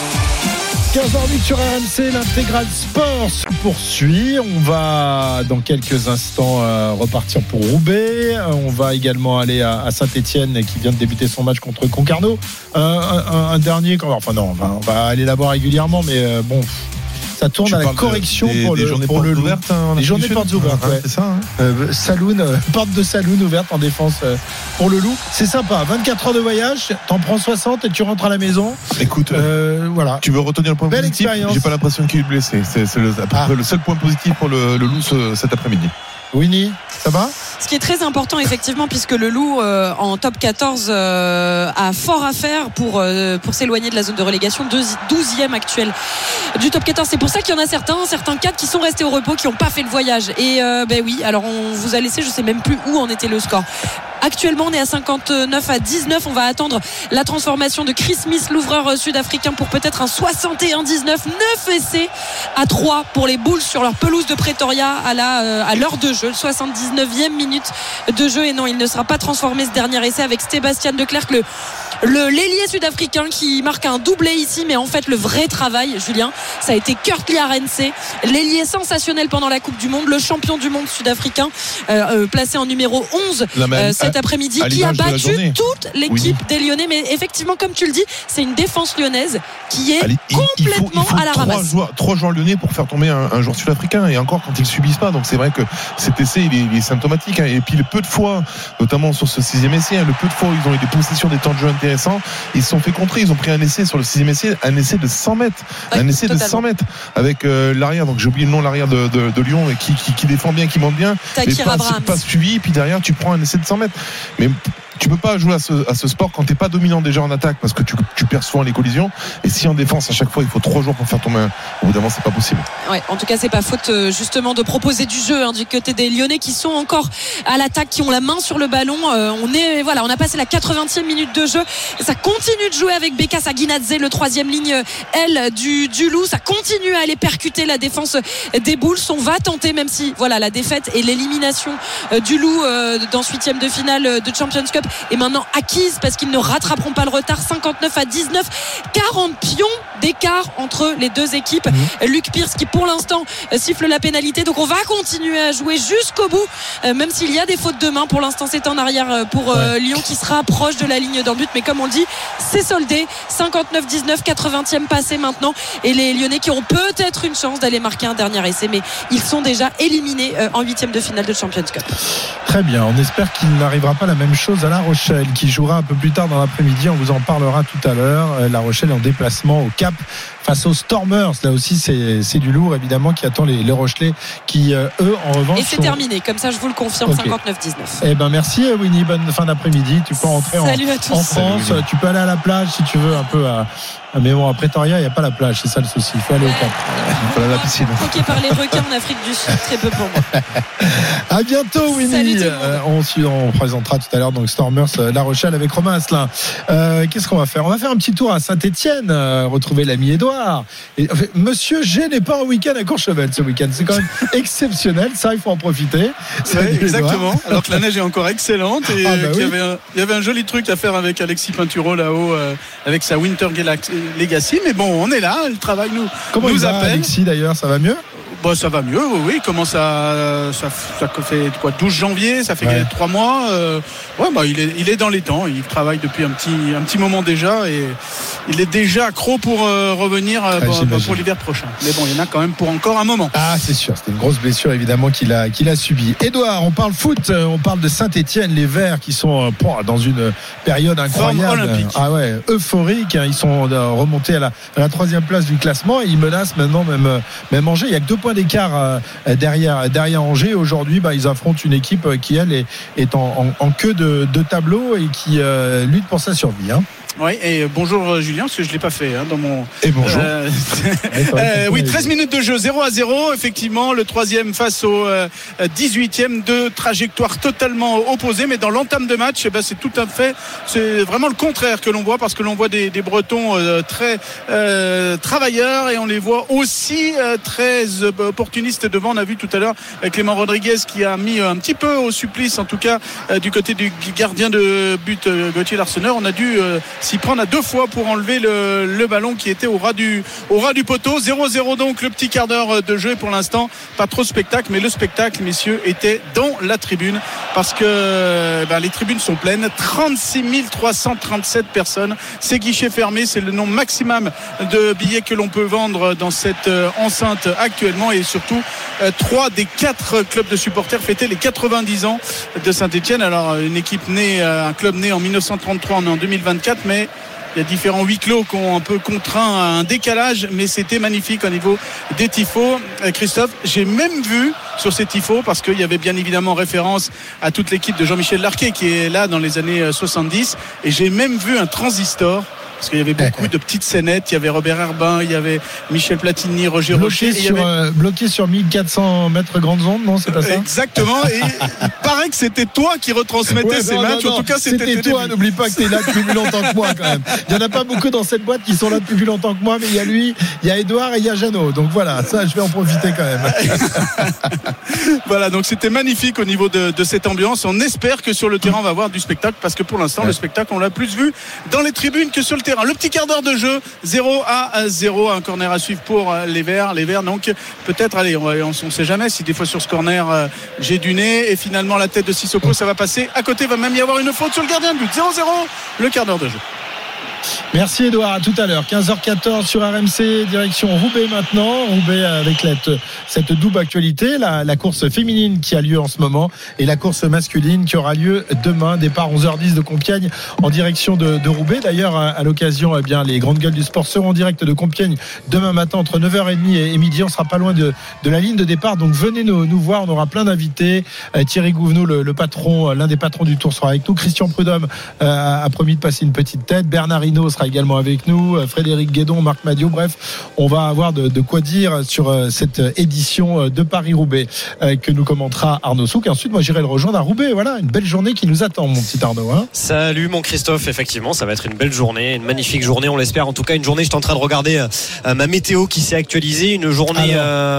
quinze heures huit sur R M C, l'intégral sport se poursuit. On va dans quelques instants euh, repartir pour Roubaix. On va également aller à, à Saint-Etienne qui vient de débuter son match contre Concarneau. Euh, un, un, un dernier, enfin non, on va, on va aller là-bas régulièrement, mais euh, bon. Ça tourne tu à la correction de, des, pour des le journées pour le ouvertes, hein, les journées portes ouvertes, ouais. C'est ça. Hein. Euh, saloon, euh, porte de saloon ouverte en défense euh, pour le Loup. C'est sympa. vingt-quatre heures de voyage, t'en prends soixante et tu rentres à la maison. Écoute, euh, voilà. Tu veux retenir le point Belle positif? Expérience. J'ai pas l'impression qu'il est blessé. C'est, c'est le, ah. le seul point positif pour le, le Loup ce, cet après-midi. Winnie, ça va? Ce qui est très important effectivement puisque le Loup euh, en top quatorze euh, a fort à faire pour, euh, pour s'éloigner de la zone de relégation, douzième actuel du top quatorze. C'est pour ça qu'il y en a certains, certains cadres qui sont restés au repos, qui n'ont pas fait le voyage. Et euh, ben oui, alors on vous a laissé, je sais même plus où en était le score. Actuellement, on est à cinquante-neuf à dix-neuf. On va attendre la transformation de Chris Smith, l'ouvreur sud-africain, pour peut-être un soixante et un dix-neuf. neuf essais à trois pour les Bulls sur leur pelouse de Pretoria à, la, euh, à l'heure de jeu. soixante-dix-neuvième minute de jeu. Et non, il ne sera pas transformé ce dernier essai avec Sébastien Declercq, le le l'ailier sud-africain qui marque un doublé ici, mais en fait le vrai travail, Julien, ça a été Kurt Arendse, l'ailier sensationnel pendant la Coupe du Monde, le champion du monde sud-africain, euh, euh, placé en numéro onze euh, cet après-midi, qui a battu toute l'équipe oui. des Lyonnais. Mais effectivement, comme tu le dis, c'est une défense lyonnaise qui est Allez, complètement il faut, il faut à la trois ramasse. Joueurs, trois joueurs lyonnais pour faire tomber un, un joueur sud-africain, et encore quand ils ne subissent pas. Donc c'est vrai que cet essai il est, il est symptomatique, hein. Et puis le peu de fois, notamment sur ce sixième essai, hein, le peu de fois où ils ont eu des possessions, des temps de jeu intéressants, ils se sont fait contrer. Ils ont pris un essai sur le sixième essai, un essai de cent mètres, ouais, un essai totalement. de cent mètres avec euh, l'arrière. Donc j'ai oublié le nom, l'arrière de, de, de Lyon, qui, qui, qui défend bien, qui monte bien, mais pas, pas suivi. Puis derrière, tu prends un essai de cent mètres. Mais tu peux pas jouer à ce, à ce sport quand t'es pas dominant déjà en attaque, parce que tu, tu perds souvent les collisions. Et si en défense à chaque fois il faut trois jours pour faire tomber un, évidemment c'est pas possible. Ouais, en tout cas c'est pas faute justement de proposer du jeu, hein, du côté des Lyonnais qui sont encore à l'attaque, qui ont la main sur le ballon. Euh, on est voilà, on a passé la quatre-vingtième minute de jeu. Et ça continue de jouer avec Beka Saginadze, le troisième ligne L du, du Loup. Ça continue à aller percuter la défense des Bulls. On va tenter, même si voilà la défaite et l'élimination du Loup euh, dans ce huitième de finale de Champions Cup est maintenant acquise, parce qu'ils ne rattraperont pas le retard. Cinquante-neuf à dix-neuf, quarante pions d'écart entre les deux équipes. Mmh. Luc Pierce qui pour l'instant siffle la pénalité, donc on va continuer à jouer jusqu'au bout, même s'il y a des fautes de main. Pour l'instant c'est en arrière pour ouais. Lyon qui sera proche de la ligne d'un but, mais comme on le dit, c'est soldé. Cinquante-neuf dix-neuf, quatre-vingtième passé maintenant, et les Lyonnais qui auront peut-être une chance d'aller marquer un dernier essai, mais ils sont déjà éliminés en huitième de finale de Champions Cup. Très bien, on espère qu'il n'arrivera pas la même chose à La Rochelle, qui jouera un peu plus tard dans l'après-midi. On vous en parlera tout à l'heure. La Rochelle en déplacement au Cap face aux Stormers. Là aussi c'est, c'est du lourd évidemment qui attend les, les Rochelais, qui euh, eux en revanche et c'est sont... terminé, comme ça je vous le confirme. Okay. cinquante-neuf dix-neuf. Eh ben merci Winnie, bonne fin d'après-midi. Tu peux rentrer en, en France. Salut, tu peux aller à la plage si tu veux, un peu à mais bon, à Pretoria, il n'y a pas la plage, c'est ça le souci. Il faut aller au Cap. Il faut aller à la piscine. Croqué par les requins en Afrique du Sud, très peu pour moi. À bientôt, Winnie. Euh, on, on présentera tout à l'heure donc Stormers La Rochelle avec Romain Asselin. Euh, qu'est-ce qu'on va faire ? On va faire un petit tour à Saint-Etienne, euh, retrouver l'ami Édouard. Et, en fait, Monsieur G n'est pas en week-end à Courchevel ce week-end. C'est quand même exceptionnel, ça, il faut en profiter. Ouais, exactement. Alors que la neige est encore excellente et ah bah qu'il oui. y, avait un, il y avait un joli truc à faire avec Alexis Pinturo là-haut, euh, avec sa Winter Galaxy. Legacy, mais bon, on est là, le travail nous, Comment nous il va, appelle. Alexis d'ailleurs, ça va mieux ? Bon, ça va mieux, oui, oui. Comment ça, ça, ça fait quoi, douze janvier, ça fait ouais. trois mois. Euh, ouais, bah, il est, il est dans les temps. Il travaille depuis un petit, un petit moment déjà, et il est déjà accro pour euh, revenir euh, ouais, pour, pour l'hiver prochain. Mais bon, il y en a quand même pour encore un moment. Ah, c'est sûr. C'était une grosse blessure évidemment qu'il a, qu'il a subi. Édouard, on parle foot, on parle de Saint-Etienne, les Verts qui sont euh, dans une période incroyable. Ah ouais, euphorique. Hein, ils sont euh, remontés à la, à la troisième place du classement et ils menacent maintenant même, même Angers. Il y a que deux points d'écart euh, derrière, derrière Angers. Aujourd'hui, bah, ils affrontent une équipe qui, elle, est, est en, en, en queue de, de tableau et qui euh, lutte pour sa survie. Hein. Oui, et bonjour Julien, parce que je ne l'ai pas fait hein, dans mon. Et bonjour. Euh... euh, oui, treize minutes de jeu, zéro à zéro. Effectivement, le troisième face au euh, dix-huitième, deux trajectoires totalement opposées. Mais dans l'entame de match, eh ben, c'est tout à fait. C'est vraiment le contraire que l'on voit, parce que l'on voit des, des Bretons euh, très euh, travailleurs et on les voit aussi euh, très euh, opportunistes devant. On a vu tout à l'heure Clément Rodriguez qui a mis un petit peu au supplice, en tout cas, euh, du côté du gardien de but euh, Gauthier Larseneur. On a dû. Euh, s'y prendre à deux fois pour enlever le, le ballon qui était au ras du, au ras du poteau. zéro zéro donc, le petit quart d'heure de jeu. Et pour l'instant, pas trop de spectacle, mais le spectacle, messieurs, était dans la tribune, parce que ben, les tribunes sont pleines. trente-six mille trois cent trente-sept personnes. C'est guichet fermé, c'est le nombre maximum de billets que l'on peut vendre dans cette enceinte actuellement. Et surtout, trois des quatre clubs de supporters fêtaient les quatre-vingt-dix ans de Saint-Etienne. Alors, une équipe née, un club né en mille neuf cent trente-trois, on est en deux mille vingt-quatre, mais il y a différents huis clos qui ont un peu contraint à un décalage, mais c'était magnifique au niveau des tifos. Christophe, j'ai même vu sur ces tifos, parce qu'il y avait bien évidemment référence à toute l'équipe de Jean-Michel Larquet qui est là dans les années soixante-dix, et j'ai même vu un transistor parce qu'il y avait beaucoup de petites scénettes. Il y avait Robert Herbin, il y avait Michel Platini, Roger bloqué Rocher. Sur, avait... euh, bloqué sur mille quatre cents mètres grandes ondes, non, c'est pas ça? Exactement. Et il paraît que c'était toi qui retransmettais ouais, ces non, matchs. Non, non. En tout cas, c'était, c'était toi. N'oublie pas que t'es là depuis plus longtemps que moi, quand même. Il y en a pas beaucoup dans cette boîte qui sont là depuis plus longtemps que moi, mais il y a lui, il y a Edouard et il y a Jeannot. Donc voilà, ça, je vais en profiter quand même. Voilà, donc c'était magnifique au niveau de, de cette ambiance. On espère que sur le terrain, on va avoir du spectacle, parce que pour l'instant, ouais. le spectacle, on l'a plus vu dans les tribunes que sur le terrain. Le petit quart d'heure de jeu, zéro à zéro, un corner à suivre pour les Verts. Les Verts, donc peut-être, allez, on ne sait jamais si des fois sur ce corner, euh, j'ai du nez, et finalement la tête de Sissoko, ça va passer à côté. Il va même y avoir une faute sur le gardien de but. zéro zéro, le quart d'heure de jeu. Merci Edouard, à tout à l'heure. quinze heures quatorze sur R M C, direction Roubaix maintenant. Roubaix avec la, cette double actualité, la, la course féminine qui a lieu en ce moment et la course masculine qui aura lieu demain. Départ onze heures dix de Compiègne en direction de, de Roubaix. D'ailleurs, à, à l'occasion, eh bien, les grandes gueules du sport seront en direct de Compiègne demain matin entre neuf heures trente et, et midi. On sera pas loin de, de la ligne de départ. Donc venez nous, nous voir, on aura plein d'invités. Euh, Thierry Gouvenou, le, le patron, l'un des patrons du Tour, sera avec nous. Christian Prudhomme euh, a promis de passer une petite tête. Bernard Hinault sera également avec nous, Frédéric Guédon, Marc Madiot. Bref, on va avoir de, de quoi dire sur cette édition de Paris-Roubaix euh, que nous commentera Arnaud Souk. Et ensuite, moi, j'irai le rejoindre à Roubaix. Voilà, une belle journée qui nous attend, mon petit Arnaud. Hein. Salut, mon Christophe. Effectivement, ça va être une belle journée, une magnifique journée, on l'espère. En tout cas, une journée, j'étais en train de regarder euh, ma météo qui s'est actualisée. Une journée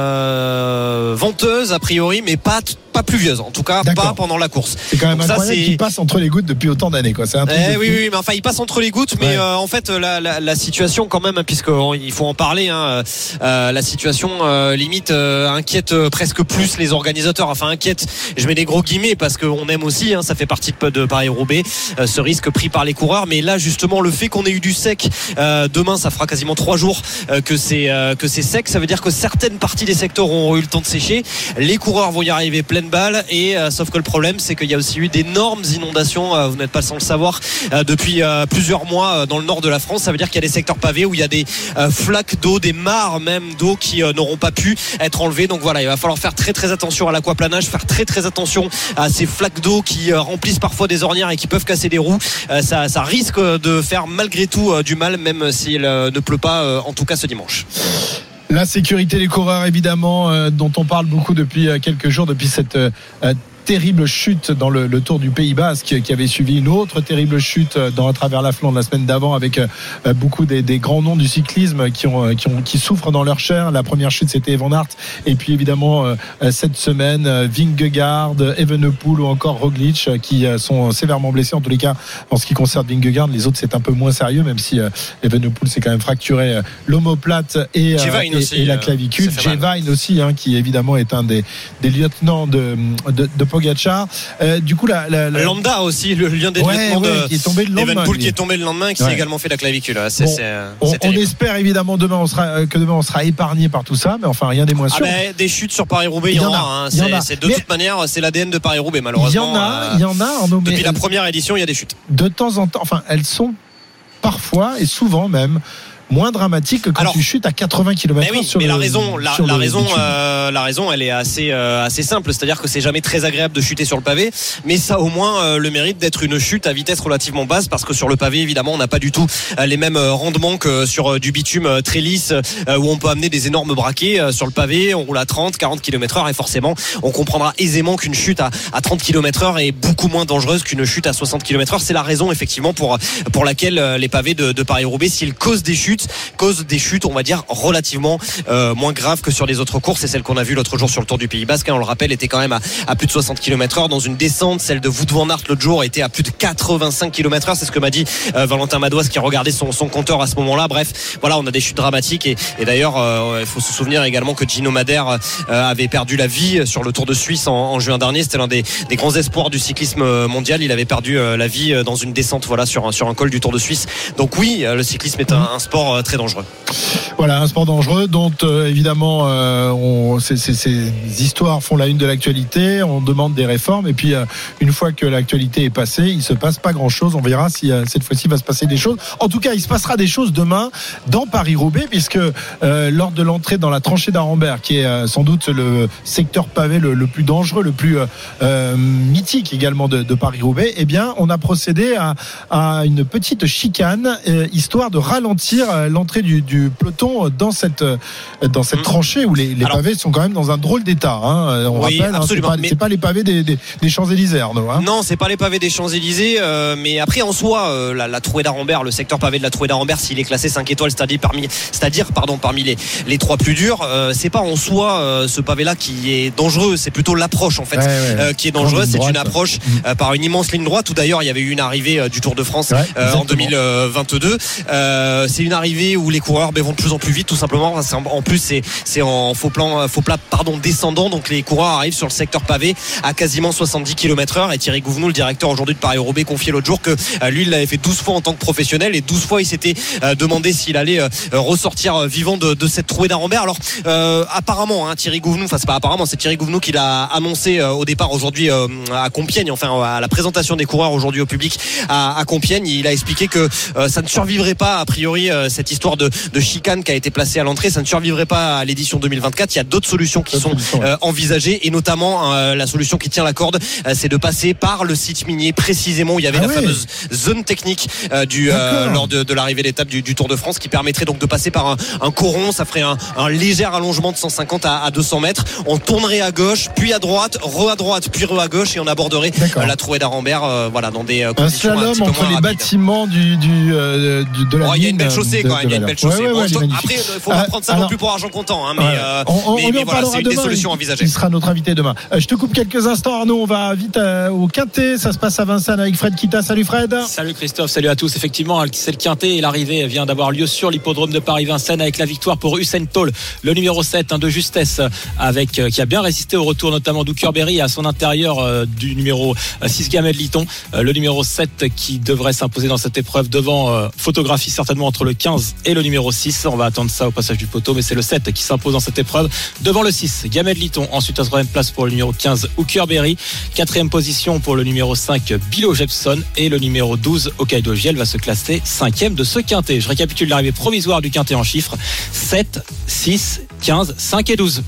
euh, venteuse, a priori, mais pas t- pas pluvieuse, en tout cas. D'accord. Pas pendant la course. C'est quand même donc incroyable qu'il passe entre les gouttes depuis autant d'années, quoi. C'est un truc eh de oui, oui, mais enfin, il passe entre les gouttes, mais ouais. euh, en fait, la, la, la situation quand même, puisqu'il faut en parler, hein, euh, la situation euh, limite euh, inquiète euh, presque plus les organisateurs. Enfin, inquiète, je mets des gros guillemets parce qu'on aime aussi, hein, ça fait partie de, de Paris-Roubaix, euh, ce risque pris par les coureurs. Mais là, justement, le fait qu'on ait eu du sec, euh, demain, ça fera quasiment trois jours euh, que c'est euh, que c'est sec. Ça veut dire que certaines parties des secteurs auront eu le temps de sécher. Les coureurs vont y arriver pleine balle et euh, sauf que le problème, c'est qu'il y a aussi eu d'énormes inondations. Euh, vous n'êtes pas sans le savoir euh, depuis euh, plusieurs mois euh, dans le nord de la France. Ça veut dire qu'il y a des secteurs pavés où il y a des euh, flaques d'eau, des mares même d'eau qui euh, n'auront pas pu être enlevées. Donc voilà, il va falloir faire très très attention à l'aquaplanage, faire très très attention à ces flaques d'eau qui euh, remplissent parfois des ornières et qui peuvent casser des roues. Euh, ça, ça risque de faire malgré tout euh, du mal, même s'il euh, ne pleut pas, euh, en tout cas ce dimanche. La sécurité des coureurs, évidemment, euh, dont on parle beaucoup depuis euh, quelques jours, depuis cette euh, terrible chute dans le, le Tour du Pays Basque qui avait suivi une autre terrible chute dans à travers la Flandre la semaine d'avant avec euh, beaucoup des, des grands noms du cyclisme qui ont, qui ont qui souffrent dans leur chair. La première chute, c'était Van Aert, et puis évidemment euh, cette semaine euh, Vingegaard, Evenepoel ou encore Roglic euh, qui euh, sont sévèrement blessés. En tous les cas, en ce qui concerne Vingegaard, les autres c'est un peu moins sérieux, même si euh, Evenepoel s'est quand même fracturé euh, l'omoplate et, euh, et, aussi, et la clavicule. Gevine aussi, hein, qui évidemment est un des, des lieutenants de, de, de Pogacar. Euh, du coup, la, la, la... Landa aussi, le lien des ouais, lieutenants ouais, de qui est tombé le lendemain, Evenepoel qui est tombé le lendemain, qui ouais. s'est également fait la clavicule. C'est, bon, c'est, on, c'est on espère évidemment demain on sera, que demain on sera épargné par tout ça, mais enfin rien n'est moins sûr. Ah ben, des chutes sur Paris-Roubaix, il y en a. Hein. C'est, en a. c'est de mais toute manière, c'est l'A D N de Paris-Roubaix, malheureusement. Il y en a, il y en a. Arnaud, depuis la première édition, il y a des chutes. De temps en temps, enfin, elles sont parfois et souvent même moins dramatique que quand Alors, tu chutes à quatre-vingts kilomètres oui, sur mais le, la raison, la, sur la le raison, euh, la raison, elle est assez, euh, assez simple. C'est-à-dire que c'est jamais très agréable de chuter sur le pavé, mais ça a au moins euh, le mérite d'être une chute à vitesse relativement basse, parce que sur le pavé, évidemment, on n'a pas du tout euh, les mêmes rendements que sur euh, du bitume euh, très lisse, euh, où on peut amener des énormes braquets. Euh, sur le pavé, on roule à trente, quarante kilomètres heure, et forcément, on comprendra aisément qu'une chute à, à trente kilomètres heure est beaucoup moins dangereuse qu'une chute à soixante kilomètres heure. C'est la raison, effectivement, pour, pour laquelle euh, les pavés de, de Paris-Roubaix, s'ils causent des chutes, causent des chutes, on va dire, relativement euh, moins graves que sur les autres courses. Et celle qu'on a vue l'autre jour sur le Tour du Pays Basque, hein, on le rappelle, était quand même à, à plus de soixante kilomètres heure dans une descente. Celle de Wout van Aert l'autre jour était à plus de quatre-vingt-cinq kilomètres heure. C'est ce que m'a dit euh, Valentin Madouas qui regardait son, son compteur à ce moment-là. Bref, voilà, on a des chutes dramatiques. Et, et d'ailleurs, euh, il faut se souvenir également que Gino Madère euh, avait perdu la vie sur le Tour de Suisse en, en juin dernier. C'était l'un des, des grands espoirs du cyclisme mondial. Il avait perdu euh, la vie dans une descente, voilà, sur un, sur un col du Tour de Suisse. Donc oui, le cyclisme est un, un sport sport très dangereux. Voilà, un sport dangereux dont euh, évidemment euh, on, ces, ces, ces histoires font la une de l'actualité. On demande des réformes et puis euh, une fois que l'actualité est passée, il se passe pas grand-chose. On verra si euh, cette fois-ci va se passer des choses. En tout cas, il se passera des choses demain dans Paris-Roubaix puisque euh, lors de l'entrée dans la tranchée d'Arambert, qui est euh, sans doute le secteur pavé le, le plus dangereux, le plus euh, mythique également de, de Paris-Roubaix, eh bien, on a procédé à, à une petite chicane euh, histoire de ralentir euh, l'entrée du, du peloton dans cette dans cette tranchée où les, les Alors, pavés sont quand même dans un drôle d'état. Hein. On oui, rappelle, hein, c'est, pas, mais... c'est pas les pavés des, des, des Champs-Élysées, Arnaud. Hein. Non, c'est pas les pavés des Champs-Élysées. Euh, mais après, en soi, euh, la, la Trouée d'Arambert, le secteur pavé de la Trouée d'Arambert, s'il est classé cinq étoiles, c'est-à-dire parmi, c'est-à-dire pardon, parmi les les trois plus durs, euh, c'est pas en soi euh, ce pavé-là qui est dangereux. C'est plutôt l'approche en fait ouais, ouais. Euh, qui est dangereuse. C'est une approche euh, par une immense ligne droite. Tout d'ailleurs, il y avait eu une arrivée euh, du Tour de France ouais, euh, en deux mille vingt-deux. Euh, c'est une arrivée où les coureurs ben, vont de plus en plus vite, tout simplement. En plus, c'est, c'est en faux plan, faux plat, pardon, descendant. Donc, les coureurs arrivent sur le secteur pavé à quasiment soixante-dix kilomètres heure. Et Thierry Gouvenou, le directeur aujourd'hui de Paris-Roubaix, confiait l'autre jour que euh, lui, il l'avait fait douze fois en tant que professionnel et douze fois, il s'était euh, demandé s'il allait euh, ressortir vivant de, de cette trouée d'Arambert. Alors, euh, apparemment, hein, Thierry Gouvenou, enfin, c'est pas apparemment, c'est Thierry Gouvenou qui l'a annoncé euh, au départ aujourd'hui euh, à Compiègne, enfin, à la présentation des coureurs aujourd'hui au public à, à Compiègne. Il a expliqué que euh, ça ne survivrait pas, a priori, euh, cette histoire de, de chicane qui a été placée à l'entrée. Ça ne survivrait pas à l'édition deux mille vingt-quatre. Il y a d'autres solutions qui sont euh, envisagées et notamment euh, la solution qui tient la corde, euh, c'est de passer par le site minier précisément où il y avait ah la ouais. fameuse zone technique euh, du euh, lors de, de l'arrivée d'étape du, du Tour de France qui permettrait donc de passer par un, un coron. Ça ferait un, un léger allongement de cent cinquante à, à deux cents mètres. On tournerait à gauche, puis à droite, re à droite, puis re à gauche et on aborderait euh, la Trouée d'Arambert euh, voilà, dans des euh, conditions un, un petit peu entre moins les rapides. Bâtiments du, du, euh, du de la oh, ligne. Il y a une belle chaussée de, quand même. Il y a une belle chaussée. Ouais, ouais, bon, ouais, après, il faut pas euh, prendre ça alors, non plus pour argent comptant. Hein, mais, ouais. euh, on, on, mais, on mais voilà, c'est une demain, des solutions envisagées. Il sera notre invité demain. Euh, je te coupe quelques instants, Arnaud. On va vite euh, au Quintet. Ça se passe à Vincennes avec Fred Kita. Salut Fred. Salut Christophe. Salut à tous. Effectivement, c'est le Quintet et l'arrivée vient d'avoir lieu sur l'hippodrome de Paris-Vincennes avec la victoire pour Usain Toll, le numéro sept, hein, de justesse, avec euh, qui a bien résisté au retour notamment d'Ukerberry et à son intérieur euh, du numéro six Gamel Liton, euh, le numéro sept qui devrait s'imposer dans cette épreuve devant euh, photographie certainement entre le quinze et le numéro six. On va attendre ça au passage du poteau, mais c'est le sept qui s'impose dans cette épreuve devant le six Gamel Liton. Ensuite à troisième place pour le numéro quinze Ukerberry, quatrième position pour le numéro cinq Bilo Jepson et le numéro douze Hokkaido Giel va se classer cinquième de ce Quintet. Je récapitule l'arrivée provisoire du Quintet en chiffres: sept, six, quinze, cinq et douze.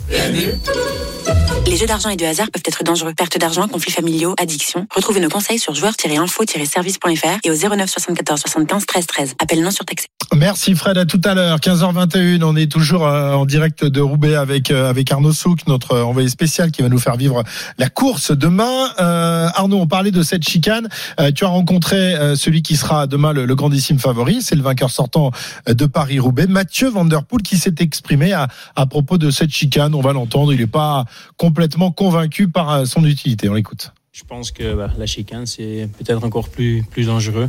Les jeux d'argent et de hasard peuvent être dangereux. Perte d'argent, conflits familiaux, addiction. Retrouvez nos conseils sur joueurs tiret info tiret service point f r et au zéro neuf soixante-quatorze soixante-quinze treize treize. Appel non surtaxé. Merci Fred, à tout à l'heure. quinze heures vingt et une, on est toujours en direct de Roubaix avec avec Arnaud Souk, notre envoyé spécial qui va nous faire vivre la course demain. Euh, Arnaud, on parlait de cette chicane. Euh, tu as rencontré euh, celui qui sera demain le, le grandissime favori, c'est le vainqueur sortant de Paris-Roubaix, Mathieu Van Der Poel, qui s'est exprimé à, à propos de cette chicane. On va l'entendre, il n'est pas complètement convaincu par son utilité. On l'écoute. Je pense que bah, la chicane, c'est peut-être encore plus, plus dangereux.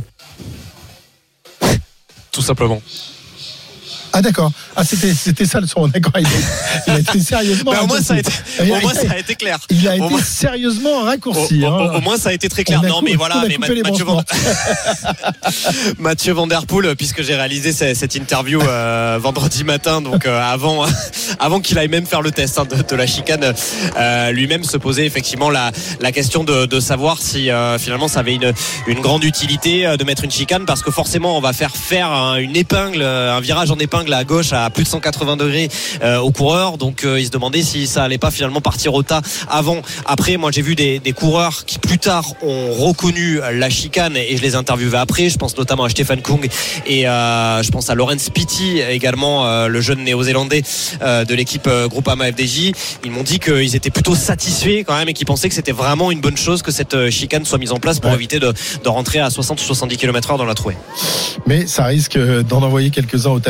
Tout simplement. Ah d'accord. Ah c'était c'était ça le son. D'accord. Il a, il a été sérieusement. Ben, au moins ça a été. Au moins ça a été clair. Il a été moins, sérieusement raccourci. Au, hein. au, au moins ça a été très clair. Non coup, mais voilà. Mais Mathieu Van... Mathieu Van Der Poel, puisque j'ai réalisé cette interview euh, vendredi matin, donc euh, avant avant qu'il aille même faire le test hein, de, de la chicane, euh, lui-même se posait effectivement la la question de, de savoir si euh, finalement ça avait une une grande utilité euh, de mettre une chicane, parce que forcément on va faire faire un, une épingle, un virage en épingle à gauche à plus de cent quatre-vingts degrés euh, aux coureurs, donc euh, il se demandait si ça allait pas finalement partir au tas avant. Après, moi j'ai vu des, des coureurs qui plus tard ont reconnu la chicane et je les ai interviewés après. Je pense notamment à Stefan Kung et euh, je pense à Laurens Pitty également, euh, le jeune néo-zélandais euh, de l'équipe euh, Groupama F D J. Ils m'ont dit qu'ils étaient plutôt satisfaits quand même et qu'ils pensaient que c'était vraiment une bonne chose que cette chicane soit mise en place pour ouais. éviter de, de rentrer à soixante ou soixante-dix kilomètres heure dans la trouée. Mais ça risque d'en envoyer quelques-uns au tapis.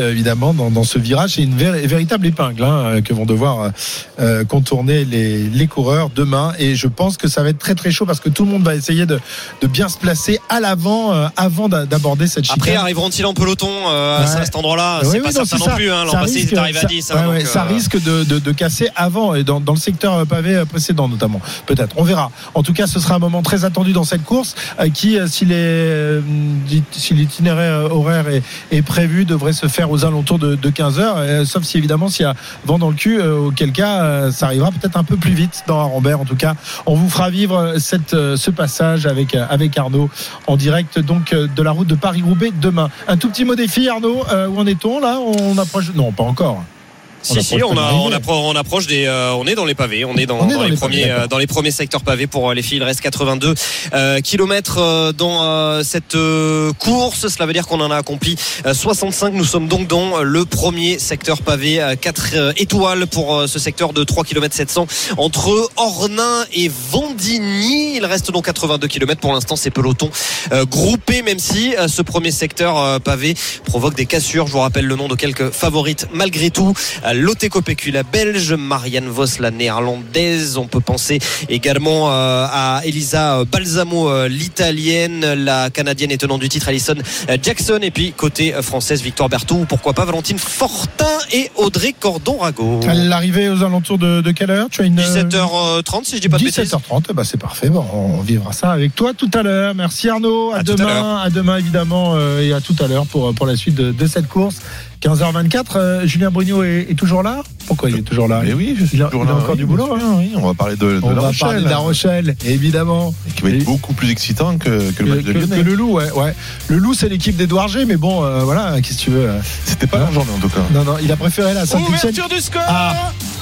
évidemment dans, dans ce virage. C'est une vé- véritable épingle hein, que vont devoir euh, contourner les, les coureurs demain. Et je pense que ça va être très très chaud parce que tout le monde va essayer de, de bien se placer à l'avant euh, avant d'aborder cette chicane. Après, arriveront-ils en peloton euh, ouais. à cet endroit-là? Oui, C'est oui, pas non, certain c'est non plus. Hein. L'an passé, ils étaient arrivés à dix. Ça, Hein, ouais, donc, ça euh... risque de, de, de casser avant et dans, dans le secteur pavé précédent notamment. Peut-être. On verra. En tout cas, ce sera un moment très attendu dans cette course euh, qui, euh, si, les, euh, si l'itinéraire horaire est, est prévu, devrait se faire aux alentours de, de quinze heures. Euh, sauf si évidemment s'il y a vent dans le cul, euh, auquel cas euh, ça arrivera peut-être un peu plus vite dans Arambert. En tout cas, on vous fera vivre cette, euh, ce passage avec, euh, avec Arnaud en direct donc euh, de la route de Paris-Roubaix demain. Un tout petit mot défi, Arnaud. Euh, où en est-on là? On approche. Non, pas encore. On si si on, a, on, approche, on approche des euh, on est dans les pavés on est dans, on est dans, dans les, les premiers pavés, euh, dans les premiers secteurs pavés pour les filles. Il reste quatre-vingt-deux euh, kilomètres euh, dans euh, cette euh, course. Cela veut dire qu'on en a accompli euh, soixante-cinq. Nous sommes donc dans le premier secteur pavé, euh, quatre euh, étoiles pour euh, ce secteur de trois kilomètres sept cents entre Ornain et Vendigny. Il reste donc quatre-vingt-deux kilomètres pour l'instant. Ces pelotons euh, groupés, même si euh, ce premier secteur euh, pavé provoque des cassures. Je vous rappelle le nom de quelques favorites malgré tout. Lotte Kopecky la belge, Marianne Vos la néerlandaise, on peut penser également euh, à Elisa Balsamo euh, l'italienne, la canadienne et tenante du titre Alison Jackson, et puis côté euh, française Victoire Berthoud, ou pourquoi pas Valentine Fortin et Audrey Cordon-Rago. L'arrivée aux alentours de, de quelle heure? Tu as une dix-sept heures trente si je dis pas de bêtises. dix-sept heures trente, bah c'est parfait, bon, on vivra ça avec toi tout à l'heure. Merci Arnaud, à, à demain, à, à demain évidemment euh, et à tout à l'heure pour, pour la suite de, de cette course. quinze heures vingt-quatre, euh, Julien Brugnaut est, est toujours là? Pourquoi il est toujours là? Mais oui, je suis il a, toujours il là. a encore oui, du boulot. Hein. Oui, on va parler de, de on La va Rochelle. parler de La Rochelle, évidemment. Et qui va être et beaucoup plus excitant que, que le match que, de Lyonnais. Que le Loup, ouais, ouais. Le Loup, c'est l'équipe d'Edouard G, mais bon, euh, voilà, qu'est-ce que tu veux? C'était pas hein? la journée en tout cas. Non, non, il a préféré la Saint-Etienne. Ouverture du score. Ah,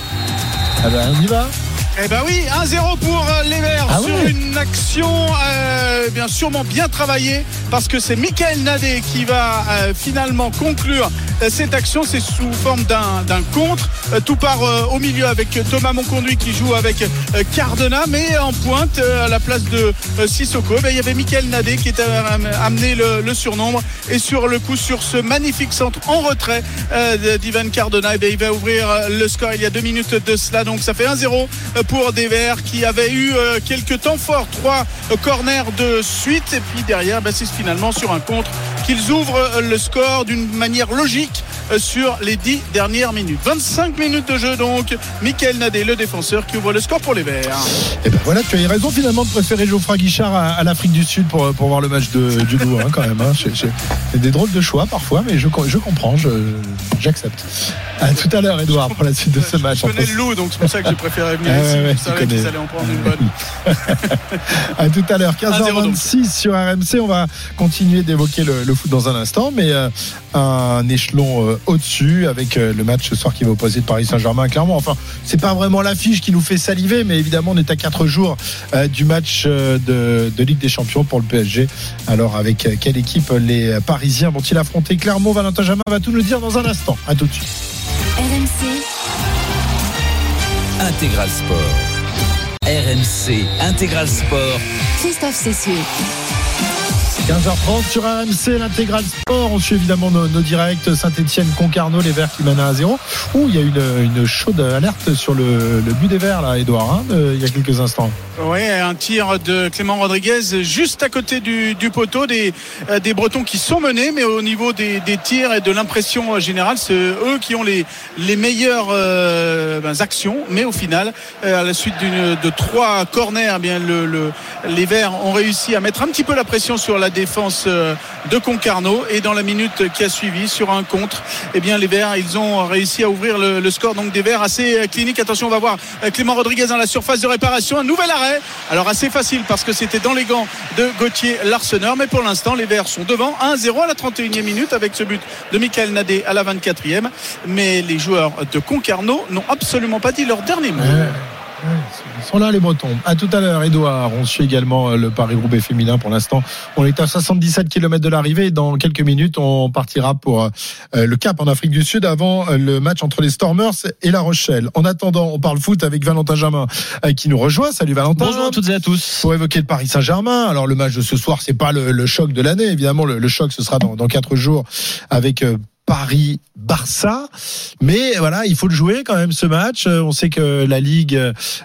ah ben, on y va. Eh ben oui, un zéro pour les Verts ah sur ouais. une action euh, bien sûrement bien travaillée, parce que c'est Michael Nadé qui va euh, finalement conclure euh, cette action. C'est sous forme d'un, d'un contre. Euh, tout part euh, au milieu avec Thomas Monconduit qui joue avec euh, Cardona, mais en pointe euh, à la place de euh, Sissoko, ben, il y avait Michael Nadé qui était euh, amené le, le surnombre, et sur le coup, sur ce magnifique centre en retrait euh, d'Ivan Cardona, eh ben, il va ouvrir le score il y a deux minutes de cela. Donc ça fait un zéro pour des Verts qui avaient eu euh, quelques temps forts, trois euh, corners de suite, et puis derrière bah, c'est finalement sur un contre qu'ils ouvrent euh, le score d'une manière logique euh, sur les dix dernières minutes. vingt-cinq minutes de jeu donc, Michael Nadé le défenseur qui ouvre le score pour les Verts. Et ben voilà, tu as eu raison finalement de préférer Geoffroy Guichard à, à l'Afrique du Sud pour, pour voir le match de, du Loup hein, quand même hein. c'est, c'est des drôles de choix parfois, mais je, je comprends, je, j'accepte. À tout à l'heure Edouard pour la suite de ce match. Je connais le Loup, donc c'est pour ça que j'ai préféré venir ah, ici. ouais, ouais, je savais qu'ils allaient en prendre une bonne. À tout à l'heure, quinze heures vingt-six sur R M C. On va continuer d'évoquer le, le foot dans un instant, mais euh, un échelon euh, au-dessus avec euh, le match ce soir qui va opposer Paris Saint-Germain à Clermont. Enfin, c'est pas vraiment l'affiche qui nous fait saliver, mais évidemment on est à quatre jours euh, du match euh, de, de Ligue des Champions pour le P S G. Alors avec euh, quelle équipe les Parisiens vont-ils affronter Clermont? Valentin Jamin va tout nous dire dans un instant. À tout de suite. R M C Intégral Sport. R M C Intégral Sport. Christophe Cessieux. quinze heures trente sur R M C, l'intégral sport. On suit évidemment nos, nos directs. Saint-Etienne, Concarneau, les Verts qui mènent à un zéro. Ouh, il y a une, une chaude alerte sur le, le but des Verts, là, Edouard, hein, de, il y a quelques instants. Oui, un tir de Clément Rodriguez juste à côté du, du poteau. Des, euh, des Bretons qui sont menés, mais au niveau des, des tirs et de l'impression générale, c'est eux qui ont les, les meilleures euh, ben, actions. Mais au final, euh, à la suite d'une, de trois corners, eh bien, le, le, les Verts ont réussi à mettre un petit peu la pression sur la défense de Concarneau, et dans la minute qui a suivi sur un contre, eh bien les Verts ils ont réussi à ouvrir le, le score, donc des Verts assez cliniques. Attention, on va voir Clément Rodriguez dans la surface de réparation, un nouvel arrêt, alors assez facile parce que c'était dans les gants de Gauthier Larseneur, mais pour l'instant les Verts sont devant un zéro à la trente et unième minute avec ce but de Michael Nadé à la vingt-quatrième, mais les joueurs de Concarneau n'ont absolument pas dit leur dernier mot. Ouais. Ils sont là les Bretons. À tout à l'heure Edouard. On suit également le Paris-Roubaix féminin. Pour l'instant on est à soixante-dix-sept kilomètres de l'arrivée. Dans quelques minutes on partira pour euh, le Cap en Afrique du Sud avant euh, le match entre les Stormers et La Rochelle. En attendant on parle foot avec Valentin Jamin euh, qui nous rejoint. Salut Valentin. Bonjour à toutes et à tous. Pour évoquer le Paris Saint-Germain. Alors le match de ce soir c'est pas le, le choc de l'année évidemment. Le, le choc ce sera dans, dans quatre jours avec euh, Paris-Barça, mais voilà, il faut le jouer quand même ce match. On sait que la Ligue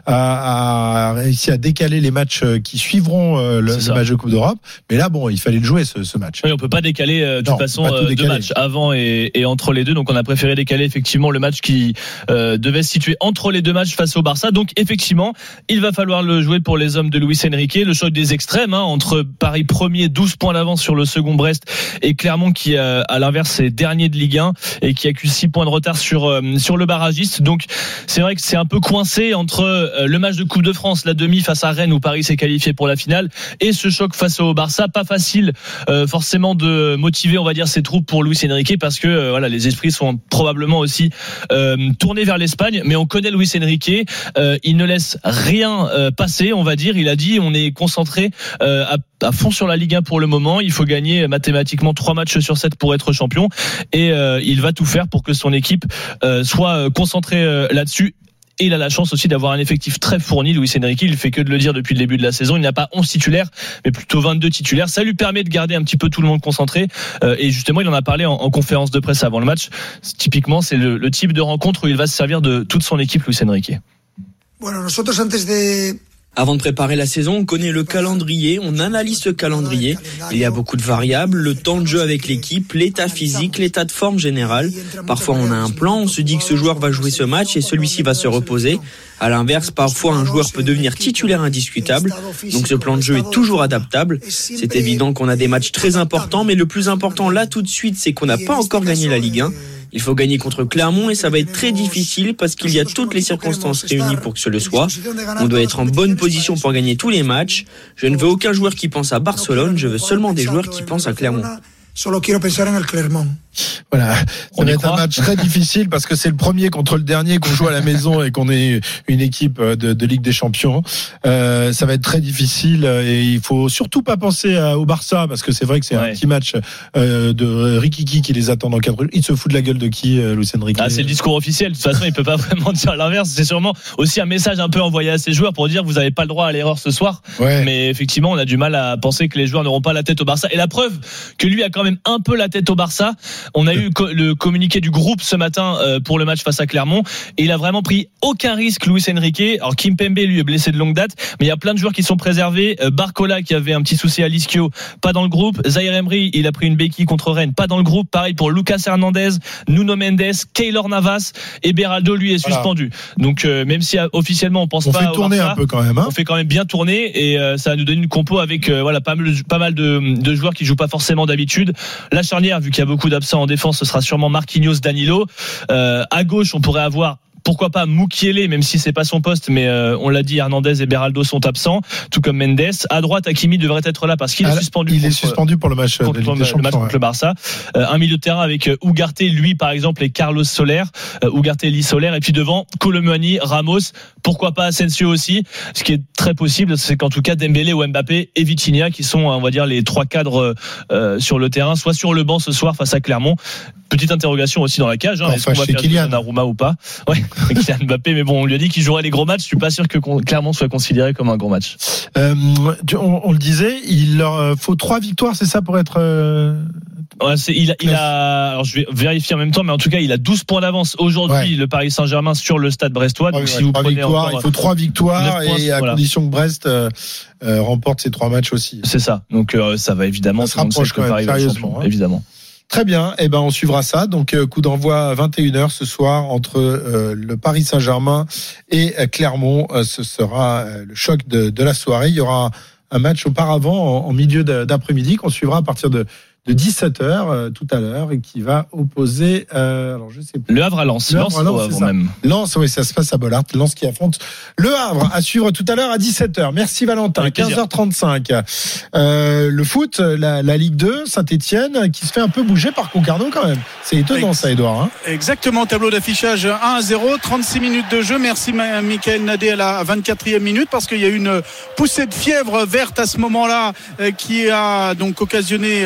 a, a réussi à décaler les matchs qui suivront le, le match de Coupe d'Europe, mais là bon, il fallait le jouer ce, ce match. Oui, on peut pas décaler euh, de toute façon euh, deux matchs avant et, et entre les deux, donc on a préféré décaler effectivement le match qui euh, devait se situer entre les deux matchs face au Barça. Donc effectivement, il va falloir le jouer pour les hommes de Luis Enrique, le choc des extrêmes hein, entre Paris premier, douze points d'avance sur le second Brest, et Clermont qui euh, à l'inverse est dernier de Ligue un et qui accuse six points de retard sur euh, sur le barragiste. Donc c'est vrai que c'est un peu coincé entre euh, le match de Coupe de France, la demi face à Rennes où Paris s'est qualifié pour la finale, et ce choc face au Barça. Pas facile euh, forcément de motiver, on va dire, ses troupes pour Luis Enrique, parce que euh, voilà, les esprits sont probablement aussi euh, tournés vers l'Espagne. Mais on connaît Luis Enrique, euh, il ne laisse rien euh, passer, on va dire. Il a dit on est concentré euh, à à fond sur la Ligue un pour le moment. Il faut gagner mathématiquement trois matchs sur sept pour être champion, et euh, il va tout faire pour que son équipe euh, soit concentrée euh, là-dessus. Et il a la chance aussi d'avoir un effectif très fourni. Luis Enrique, il fait que de le dire depuis le début de la saison. Il n'a pas onze titulaires, mais plutôt vingt-deux titulaires. Ça lui permet de garder un petit peu tout le monde concentré. Euh, et justement, il en a parlé en, en conférence de presse avant le match. Typiquement, c'est le, le type de rencontre où il va se servir de toute son équipe, Luis Enrique. Bueno, nosotros antes de... Avant de préparer la saison, on connaît le calendrier, on analyse ce calendrier. Il y a beaucoup de variables, le temps de jeu avec l'équipe, l'état physique, l'état de forme général. Parfois on a un plan, on se dit que ce joueur va jouer ce match et celui-ci va se reposer. À l'inverse, parfois un joueur peut devenir titulaire indiscutable. Donc ce plan de jeu est toujours adaptable. C'est évident qu'on a des matchs très importants, mais le plus important là tout de suite, c'est qu'on n'a pas encore gagné la Ligue un. Il faut gagner contre Clermont et ça va être très difficile parce qu'il y a toutes les circonstances réunies pour que ce le soit. On doit être en bonne position pour gagner tous les matchs. Je ne veux aucun joueur qui pense à Barcelone, je veux seulement des joueurs qui pensent à Clermont. Solo quiero pensar en el Clermont. Voilà, ça va être un match très difficile parce que c'est le premier contre le dernier qu'on joue à la maison et qu'on est une équipe de, de Ligue des Champions. Euh, ça va être très difficile et il faut surtout pas penser à, au Barça parce que c'est vrai que c'est ouais. un petit match euh, de Rikiki qui les attend dans quatre jours. Il se fout de la gueule de qui, euh, Luis Enrique? Ah, c'est le discours officiel. De toute façon, il peut pas vraiment dire l'inverse. C'est sûrement aussi un message un peu envoyé à ses joueurs pour dire vous avez pas le droit à l'erreur ce soir. Ouais. Mais effectivement, on a du mal à penser que les joueurs n'auront pas la tête au Barça. Et la preuve que lui a quand même un peu la tête au Barça. On a eu le communiqué du groupe ce matin pour le match face à Clermont et il a vraiment pris aucun risque, Luis Enrique. Alors Kimpembe lui est blessé de longue date, mais il y a plein de joueurs qui sont préservés. Barcola qui avait un petit souci à l'ischio, pas dans le groupe. Zaïre Emery, il a pris une béquille contre Rennes, pas dans le groupe. Pareil pour Lucas Hernandez, Nuno Mendes, Keylor Navas et Beraldo lui est voilà. suspendu. Donc euh, même si euh, officiellement on pense on pas fait au tourner Barça, un peu quand même, hein. on fait quand même bien tourner et euh, ça va nous donner une compo avec euh, voilà pas mal, pas mal de, de joueurs qui jouent pas forcément d'habitude. La charnière, vu qu'il y a beaucoup d'absents en défense, ce sera sûrement Marquinhos, Danilo. Euh, à gauche, on pourrait avoir pourquoi pas Mukiele, même si c'est pas son poste, mais euh, on l'a dit, Hernandez et Beraldo sont absents, tout comme Mendes. À droite, Hakimi devrait être là parce qu'il ah, est suspendu. Il contre, est suspendu pour le match contre de Ligue le, des Champions, le match contre ouais. le Barça. Euh, un milieu de terrain avec euh, Ugarte, lui par exemple, et Carlos Soler, euh, Ugarte, Lee Soler, et puis devant Colomani, Ramos, pourquoi pas Asensio aussi. Ce qui est très possible, c'est qu'en tout cas Dembélé ou Mbappé et Vitinha, qui sont, on va dire, les trois cadres euh, sur le terrain, soit sur le banc ce soir face à Clermont. Petite interrogation aussi dans la cage, hein. Enfin, est-ce qu'on va faire Kylian Donnarumma ou pas? Ouais, Kylian Mbappé, mais bon, on lui a dit qu'il jouerait les gros matchs. Je suis pas sûr que Clermont soit considéré comme un gros match. Euh, on, on le disait, il leur faut trois victoires, c'est ça pour être. Euh... Ouais, c'est, il, a, il a, alors je vais vérifier en même temps, mais en tout cas, il a douze points d'avance aujourd'hui, ouais. le Paris Saint-Germain sur le Stade brestois. Donc, ouais, si ouais, vous prenez encore, il faut trois victoires points, et à voilà. condition que Brest euh, euh, remporte ces trois matchs aussi. C'est ça. Donc, euh, ça va évidemment. Ça se rapproche quand même, sérieusement. Hein. Évidemment. Très bien, eh ben on suivra ça. Donc euh, coup d'envoi à vingt et une heures ce soir entre euh, le Paris Saint-Germain et euh, Clermont. Euh, ce sera euh, le choc de, de la soirée. Il y aura un match auparavant en, en milieu d'après-midi qu'on suivra à partir de de dix-sept heures euh, tout à l'heure et qui va opposer euh, alors je sais plus. Le Havre à Lens. Le Havre à Lens, Lens, c'est ça. même. Lens, oui, ça se passe à Bollard. Lens qui affronte le Havre à suivre tout à l'heure à dix-sept heures. Merci Valentin. quinze heures trente-cinq. Euh, le foot, la, la Ligue deux, Saint-Etienne qui se fait un peu bouger par Concarneau quand même. C'est étonnant ça, Edouard. Hein. Exactement, tableau d'affichage un à zéro, trente-six minutes de jeu. Merci Michael Nadé à la vingt-quatrième minute parce qu'il y a une poussée de fièvre verte à ce moment-là qui a donc occasionné ce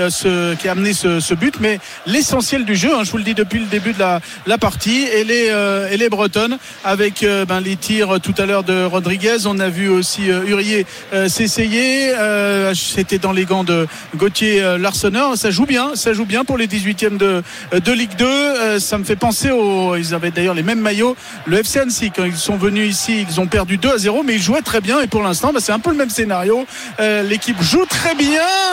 ce, qui a amené ce, ce but, mais l'essentiel du jeu, hein, je vous le dis depuis le début de la, la partie, elle est, euh, elle est bretonne avec euh, ben, les tirs tout à l'heure de Rodriguez. On a vu aussi euh, Hurier euh, s'essayer. Euh, c'était dans les gants de Gauthier euh, Larsonneur. Ça joue bien, ça joue bien pour les dix-huitièmes de, de Ligue deux. Euh, ça me fait penser aux. Ils avaient d'ailleurs les mêmes maillots. Le F C Annecy, quand ils sont venus ici, ils ont perdu deux à zéro, mais ils jouaient très bien. Et pour l'instant, ben, c'est un peu le même scénario. Euh, l'équipe joue très bien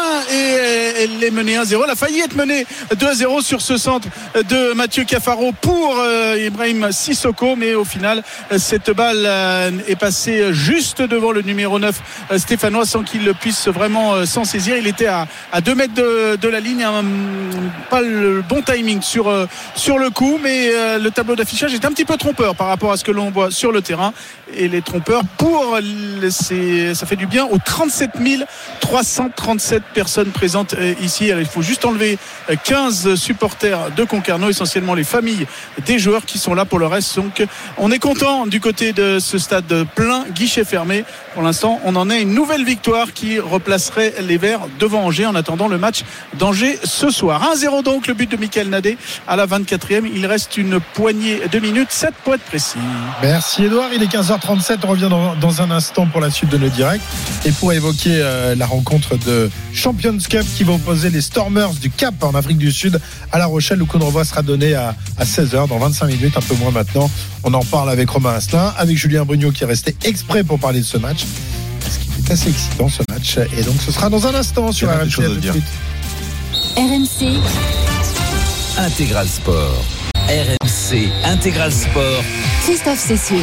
et elle est menée un zéro. Elle a failli être menée deux à zéro sur ce centre de Mathieu Cafaro pour euh, Ibrahim Sissoko, mais au final, cette balle euh, est passée juste devant le numéro neuf euh, stéphanois sans qu'il puisse vraiment euh, s'en saisir. Il était à, à deux mètres de, de la ligne, hein, pas le bon timing sur, euh, sur le coup, mais euh, le tableau d'affichage est un petit peu trompeur par rapport à ce que l'on voit sur le terrain. Et les trompeurs, pour c'est, ça fait du bien aux trente-sept mille trois cent trente-sept personnes présentes euh, ici. Alors, il faut juste enlever quinze supporters de Concarneau, essentiellement les familles des joueurs qui sont là pour le reste. Donc on est content du côté de ce stade plein, guichet fermé. Pour l'instant, on en est une nouvelle victoire qui replacerait les Verts devant Angers en attendant le match d'Angers ce soir. un zéro donc, le but de Michael Nadé à la vingt-quatrième. Il reste une poignée de minutes, sept pour être précis. Merci Edouard, il est quinze heures trente-sept. On revient dans, dans un instant pour la suite de nos directs et pour évoquer euh, la rencontre de Champions Cup qui va opposer les Stormers du Cap en Afrique du Sud à La Rochelle. Le coup d'envoi sera donné à, à seize heures, dans vingt-cinq minutes, un peu moins maintenant. On en parle avec Romain Asselin, avec Julien Brugnot qui est resté exprès pour parler de ce match. Parce qu'il est assez excitant ce match. Et donc ce sera dans un instant sur R M C. R M C Intégral Sport. R M C Intégral Sport. Christophe Cessieux.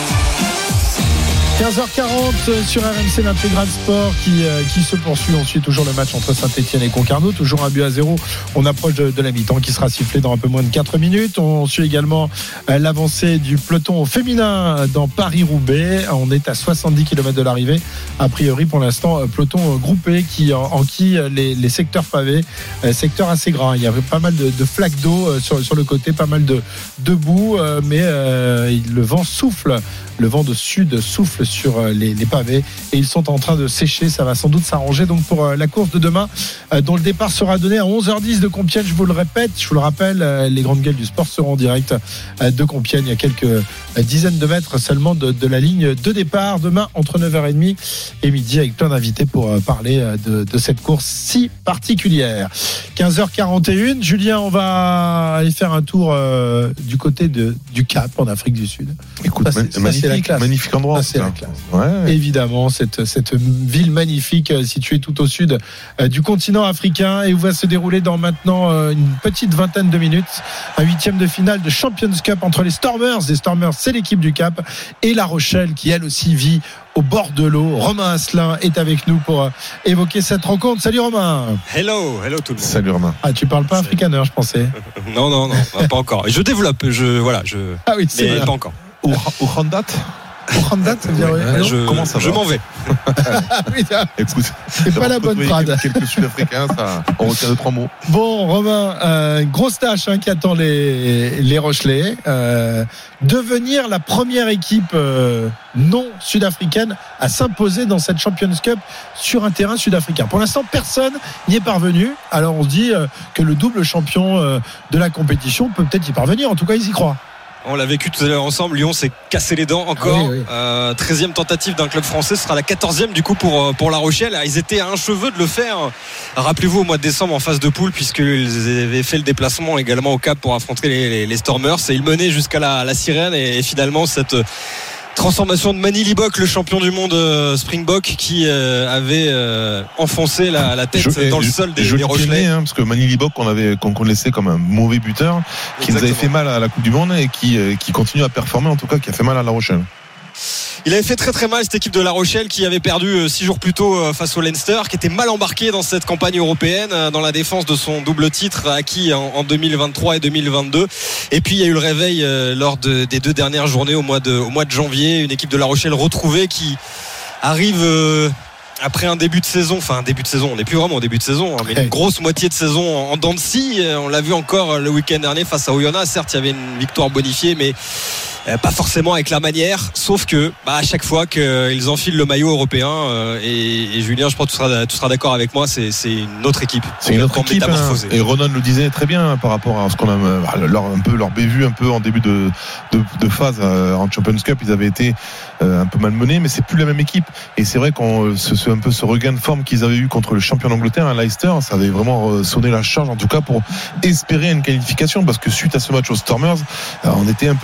quinze heures quarante sur R M C, l'intégral sport qui, euh, qui se poursuit. On suit toujours le match entre Saint-Etienne et Concarneau, toujours un but à zéro. On approche de, de la mi-temps qui sera sifflée dans un peu moins de quatre minutes. On suit également euh, l'avancée du peloton féminin dans Paris-Roubaix. On est à soixante-dix kilomètres de l'arrivée. A priori, pour l'instant, peloton euh, groupé qui en, en qui euh, les, les secteurs pavés, euh, secteurs assez grands. Il y avait pas mal de, de flaques d'eau euh, sur, sur le côté, pas mal de, de boue, euh, mais euh, le vent souffle. Le vent de sud souffle sur les, les pavés et ils sont en train de sécher. Ça va sans doute s'arranger donc pour la course de demain, dont le départ sera donné à onze heures dix de Compiègne. Je vous le répète, je vous le rappelle, les grandes gueules du sport seront en direct de Compiègne. Il y a quelques dizaines de mètres seulement de, de la ligne de départ demain entre neuf heures trente et midi, avec plein d'invités pour parler de, de cette course si particulière. quinze heures quarante et un, Julien, on va aller faire un tour euh, du côté de, du Cap en Afrique du Sud. Écoute, ça, c'est, magnifique, ça, c'est la magnifique endroit. Ça, c'est la classe. Ouais. Évidemment, cette, cette ville magnifique située tout au sud euh, du continent africain et où va se dérouler dans maintenant euh, une petite vingtaine de minutes un huitième de finale de Champions Cup entre les Stormers. Les Stormers, c'est l'équipe du Cap, et La Rochelle qui elle aussi vit au bord de l'eau. Romain Asselin est avec nous pour euh, évoquer cette rencontre. Salut Romain. Hello, hello tout le monde. Salut Romain. Ah, tu parles pas Salut. Afrikaner, je pensais. non, non, non, pas encore. Je développe, je voilà, je. Ah oui, c'est mais vrai. Pas encore. Ou Randat. Randat, ça veut dire ouais, je, Comment ça va Je m'en vais. Écoute, c'est pas la bonne trad. Quelques Sud-Africains, ça, on retient deux trois mots. Bon, Romain, euh, grosse tâche hein, qui attend les les Rochelais. Euh, devenir la première équipe euh, non sud-africaine à s'imposer dans cette Champions Cup sur un terrain sud-africain. Pour l'instant, personne n'y est parvenu. Alors on se dit euh, que le double champion euh, de la compétition peut peut-être y parvenir. En tout cas, ils y croient. On l'a vécu tout à l'heure ensemble. Lyon s'est cassé les dents encore. Ah oui, oui. Euh, treizième tentative d'un club français, ce sera la quatorzième du coup pour, pour La Rochelle. Ils étaient à un cheveu de le faire. Rappelez-vous au mois de décembre en phase de poule, puisqu'ils avaient fait le déplacement également au Cap pour affronter les, les, les Stormers. Et ils menaient jusqu'à la, la sirène. Et, et finalement, cette transformation de Mani Libok, le champion du monde euh, Springbok, qui euh, avait euh, enfoncé la, la tête je, dans le sol des, des Rochelais. Hein, parce que Mani Libok, qu'on avait, qu'on connaissait comme un mauvais buteur, qui Exactement. nous avait fait mal à la Coupe du Monde et qui, euh, qui continue à performer, en tout cas, qui a fait mal à La Rochelle. Il avait fait très très mal cette équipe de La Rochelle qui avait perdu six jours plus tôt face au Leinster, qui était mal embarqué dans cette campagne européenne, dans la défense de son double titre acquis en deux mille vingt-trois et deux mille vingt-deux. Et puis il y a eu le réveil lors de, des deux dernières journées au mois de, au mois de janvier, une équipe de La Rochelle retrouvée qui arrive après un début de saison, enfin un début de saison, on n'est plus vraiment au début de saison, hein, mais une grosse moitié de saison en dents de scie. On l'a vu encore le week-end dernier face à Oyonnax. Certes, il y avait une victoire bonifiée, mais euh, pas forcément avec la manière, sauf que bah, à chaque fois qu'ils enfilent le maillot européen, euh, et, et Julien, je pense que tu seras, tu seras d'accord avec moi, c'est, c'est une autre équipe. C'est une autre équipe. Hein, et Ronan le disait très bien par rapport à ce qu'on a leur, un peu leur bévue un peu en début de, de, de phase euh, en Champions Cup, ils avaient été euh, un peu malmenés, mais c'est plus la même équipe. Et c'est vrai qu'on ce, ce, un peu ce regain de forme qu'ils avaient eu contre le champion d'Angleterre, hein, Leicester, ça avait vraiment sonné la charge, en tout cas pour espérer une qualification, parce que suite à ce match aux Stormers, on était un peu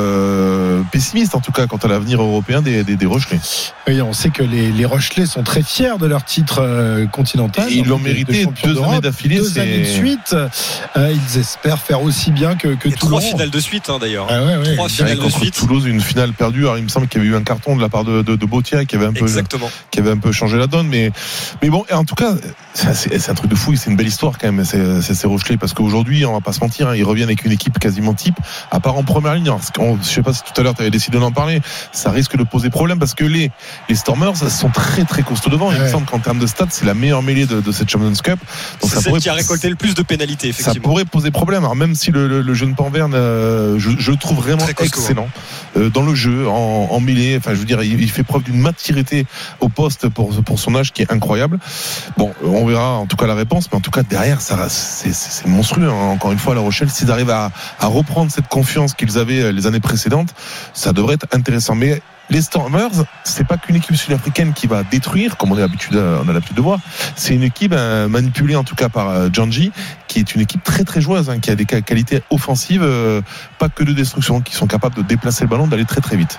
euh, pessimiste en tout cas quant à l'avenir européen des, des, des Rochelais. Oui, on sait que les, les Rochelais sont très fiers de leur titre euh, continental. Et ils l'ont mérité deux années d'affilée. Deux c'est... années de suite. Euh, ils espèrent faire aussi bien que, que Toulon. Trois finales de suite hein, d'ailleurs. Ah ouais, ouais. Trois finales contre de suite. Toulouse, une finale perdue. Alors, il me semble qu'il y avait eu un carton de la part de, de, de Botia qui avait un peu, Exactement. qui avait un peu changé la donne. Mais, mais bon, en tout cas, c'est, c'est un truc de fou. C'est une belle histoire quand même. C'est, c'est ces Rochelais, parce qu'aujourd'hui, on va pas se mentir, hein, ils reviennent avec une équipe quasiment type, à part en première ligne. Alors, on, je sais pas si tout à l'heure tu avais décidé d'en parler. Ça risque de poser problème parce que les les Stormers sont très très costauds devant. Ouais. Il me semble qu'en termes de stats, c'est la meilleure mêlée de, de cette Champions Cup. Donc c'est ça celle pourrait, qui a récolté le plus de pénalités. Effectivement. Ça pourrait poser problème. Alors même si le, le, le jeune Panverne, euh, je, je le trouve vraiment excellent euh, dans le jeu, en, en mêlée. Enfin, je veux dire, il, il fait preuve d'une maturité au poste pour pour son âge qui est incroyable. Bon, on verra en tout cas la réponse, mais en tout cas derrière, ça c'est, c'est, c'est monstrueux. Hein. Encore une fois, La Rochelle, s'ils arrivent à, à reprendre cette confiance qu'ils avaient les années précédentes, ça devrait être intéressant. Mais les Stormers, c'est pas qu'une équipe sud-africaine qui va détruire, comme on, est habitué, on a l'habitude de voir. C'est une équipe euh, manipulée en tout cas par euh, Djandji, qui est une équipe très très joueuse, hein, qui a des qualités offensives, euh, pas que de destruction, qui sont capables de déplacer le ballon, d'aller très très vite.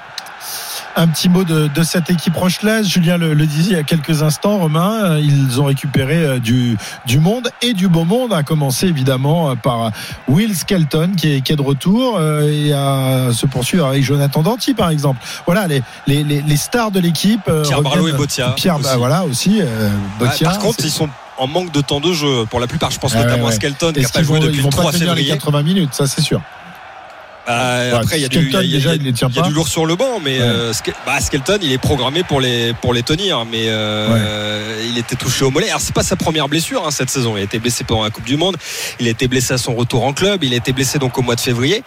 Un petit mot de, de cette équipe rochelaise. Julien le, le disait il y a quelques instants, Romain, ils ont récupéré du, du monde et du beau monde, à commencer évidemment par Will Skelton qui est, qui est de retour et à se poursuivre avec Jonathan Danty par exemple. Voilà les, les, les, les stars de l'équipe. Pierre Barlow et Botia. Pierre, bah, voilà aussi. Euh, Botia, ah, par contre, c'est... ils sont en manque de temps de jeu pour la plupart. Je pense ah, notamment ouais, à Skelton qui n'a pas joué vont, depuis le trois février. Les quatre-vingts minutes, ça c'est sûr. Euh, ouais, après, il y a du, Skelton, y a, déjà, y a, il y a du lourd sur le banc, mais ouais. euh, bah, Skelton, il est programmé pour les pour les tenir, mais euh, ouais. il était touché au mollet. Alors c'est pas sa première blessure hein, cette saison. Il a été blessé pendant la Coupe du Monde. Il a été blessé à son retour en club. Il a été blessé donc au mois de février.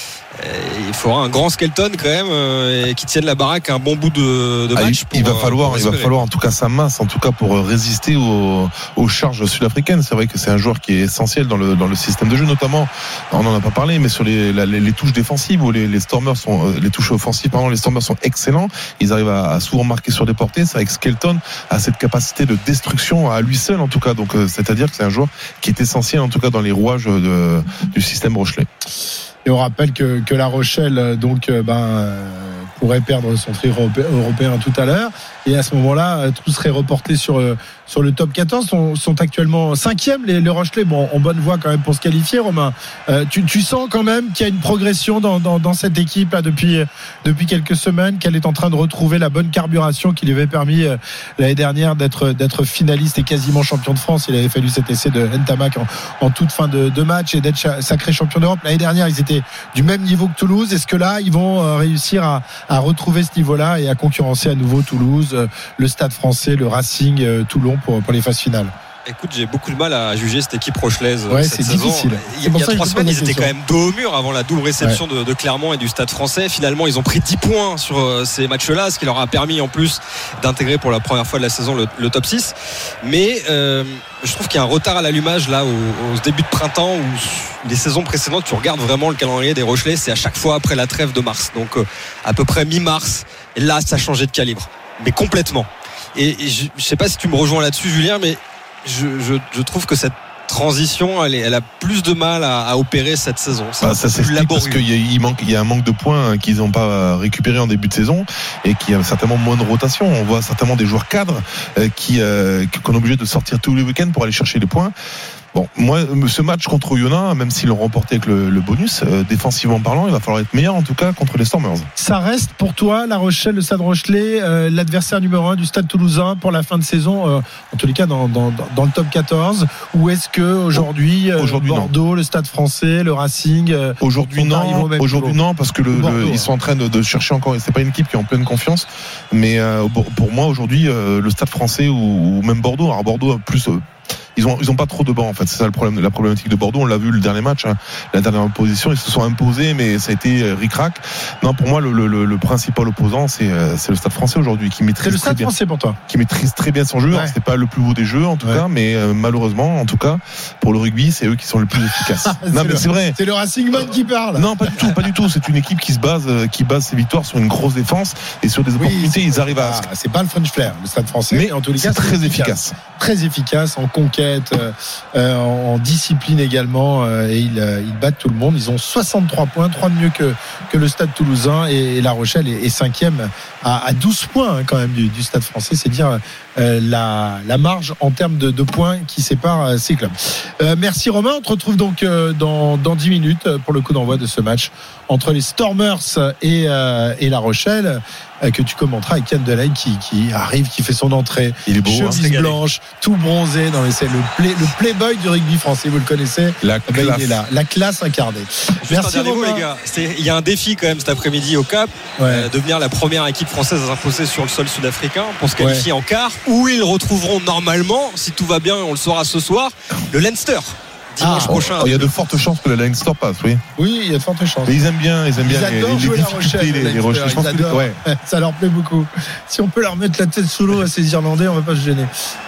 Il faudra un grand Skelton quand même euh, et qui tienne la baraque un bon bout de, de match. Ah, il, il va falloir, il va falloir en tout cas sa masse, en tout cas pour résister aux, aux charges sud-africaines. C'est vrai que c'est un joueur qui est essentiel dans le dans le système de jeu, notamment. On n'en a pas parlé, mais sur les, la, les, les touches défensives où les, les Stormers sont, les touches offensives, pardon, les Stormers sont excellents. Ils arrivent à, à souvent marquer sur des portées. C'est vrai que Skelton a cette capacité de destruction à lui seul, en tout cas. Donc, c'est-à-dire que c'est un joueur qui est essentiel, en tout cas, dans les rouages de, du système rochelais. Et on rappelle que, que La Rochelle donc ben pourrait perdre son trio européen tout à l'heure, et à ce moment-là tout serait reporté sur sur le top quatorze. Sont, sont actuellement cinquième les, les Rochelais, bon en bonne voie quand même pour se qualifier. Romain, euh, tu, tu sens quand même qu'il y a une progression dans, dans, dans cette équipe là depuis depuis quelques semaines, qu'elle est en train de retrouver la bonne carburation qui lui avait permis euh, l'année dernière d'être d'être finaliste et quasiment champion de France. Il avait fallu cet essai de Ntamak en, en toute fin de, de match et d'être sacré champion d'Europe. L'année dernière ils étaient du même niveau que Toulouse. Est-ce que là ils vont réussir à, à retrouver ce niveau-là et à concurrencer à nouveau Toulouse, le Stade Français, le Racing, Toulon pour, pour les phases finales? Écoute, j'ai beaucoup de mal à juger cette équipe rochelaise ouais, cette c'est saison. Difficile. Il y a, il y a trois semaines, ils étaient quand même dos au mur avant la double réception ouais. de, de Clermont et du Stade Français. Finalement, ils ont pris dix points sur euh, ces matchs-là, ce qui leur a permis en plus d'intégrer pour la première fois de la saison le, le top six. Mais euh, je trouve qu'il y a un retard à l'allumage là au, au début de printemps où les saisons précédentes, tu regardes vraiment le calendrier des Rochelais, c'est à chaque fois après la trêve de mars. Donc euh, à peu près mi-mars. Et là, ça a changé de calibre, mais complètement. Et, et je, je sais pas si tu me rejoins là-dessus, Julien, mais Je, je, je trouve que cette transition, elle, est, elle a plus de mal à, à opérer cette saison. C'est bah, ça s'explique parce qu'il y a, il manque, il y a un manque de points qu'ils n'ont pas récupéré en début de saison et qu'il y a certainement moins de rotation. On voit certainement des joueurs cadres euh, qui, euh, qu'on est obligé de sortir tous les week-ends pour aller chercher les points. Bon, moi, ce match contre Oyonnax, même s'ils l'ont remporté avec le, le bonus, euh, défensivement parlant, il va falloir être meilleur en tout cas contre les Stormers. Ça reste pour toi, La Rochelle, le Stade Rochelais, euh, l'adversaire numéro un du Stade Toulousain pour la fin de saison, euh, en tous les cas dans, dans, dans le top quatorze, ou est-ce que aujourd'hui, euh, aujourd'hui Bordeaux, non. Le Stade Français, le Racing, euh, aujourd'hui non, aujourd'hui non, parce que le, Bordeaux, le, ils sont en train de, de chercher encore. C'est pas une équipe qui est en pleine confiance, mais euh, pour moi aujourd'hui, euh, le Stade Français ou, ou même Bordeaux, alors Bordeaux plus. Euh, ils ont ils ont pas trop de bancs en fait. C'est ça le problème, la problématique de Bordeaux. On l'a vu le dernier match, hein, la dernière opposition, ils se sont imposés, mais ça a été ric-rac. Non, pour moi le, le, le principal opposant c'est c'est le Stade Français aujourd'hui qui maîtrise. C'est le Stade très Français bien, pour toi. Qui maîtrise très bien son jeu. Ouais. C'est pas le plus beau des jeux en tout ouais. cas, mais euh, malheureusement en tout cas pour le rugby c'est eux qui sont les plus efficaces. non c'est mais le, c'est vrai. C'est le Racing Man qui parle. Non pas du tout, pas du tout. C'est une équipe qui se base qui base ses victoires sur une grosse défense et sur des opportunités oui, ils arrivent à. Ah, c'est pas le French Flair, le Stade Français. Mais en tous les c'est cas très efficace. efficace. Très efficace en conquête, euh, en, en discipline également, euh, et ils, euh, ils battent tout le monde. Ils ont soixante-trois points, trois de mieux que que le Stade Toulousain, et, et La Rochelle est, est cinquième à, à douze points hein, quand même du, du Stade Français. C'est dire euh, la la marge en termes de, de points qui sépare euh, ces clubs. Euh, merci Romain. On te retrouve donc euh, dans dans dix minutes pour le coup d'envoi de ce match entre les Stormers et euh, et La Rochelle, euh, que tu commenteras avec Yann Delahaye qui qui arrive, qui fait son entrée. Il est beau, chemise hein, blanche, tout bronzé. Non mais c'est le play, le playboy du rugby français, vous le connaissez. La ben, classe. Il est là, la classe incarnée. Juste Merci un dernier Romain. mot, les gars. C'est, il y a un défi quand même cet après-midi au Cap, ouais. euh, devenir la première équipe française à s'imposer sur le sol sud-africain pour se qualifier ouais. en quart, où ils retrouveront normalement, si tout va bien, on le saura ce soir, le Leinster. Dimanche ah, prochain. Oh, il y a de fortes chances que le Leinster passe, oui. Oui, il y a de fortes chances. Mais ils aiment bien, ils aiment ils bien les, les, les difficultés, les, les Rochelles. Ils adorent. Ouais. Ça leur plaît beaucoup. Si on peut leur mettre la tête sous l'eau à ces Irlandais, on va pas se gêner.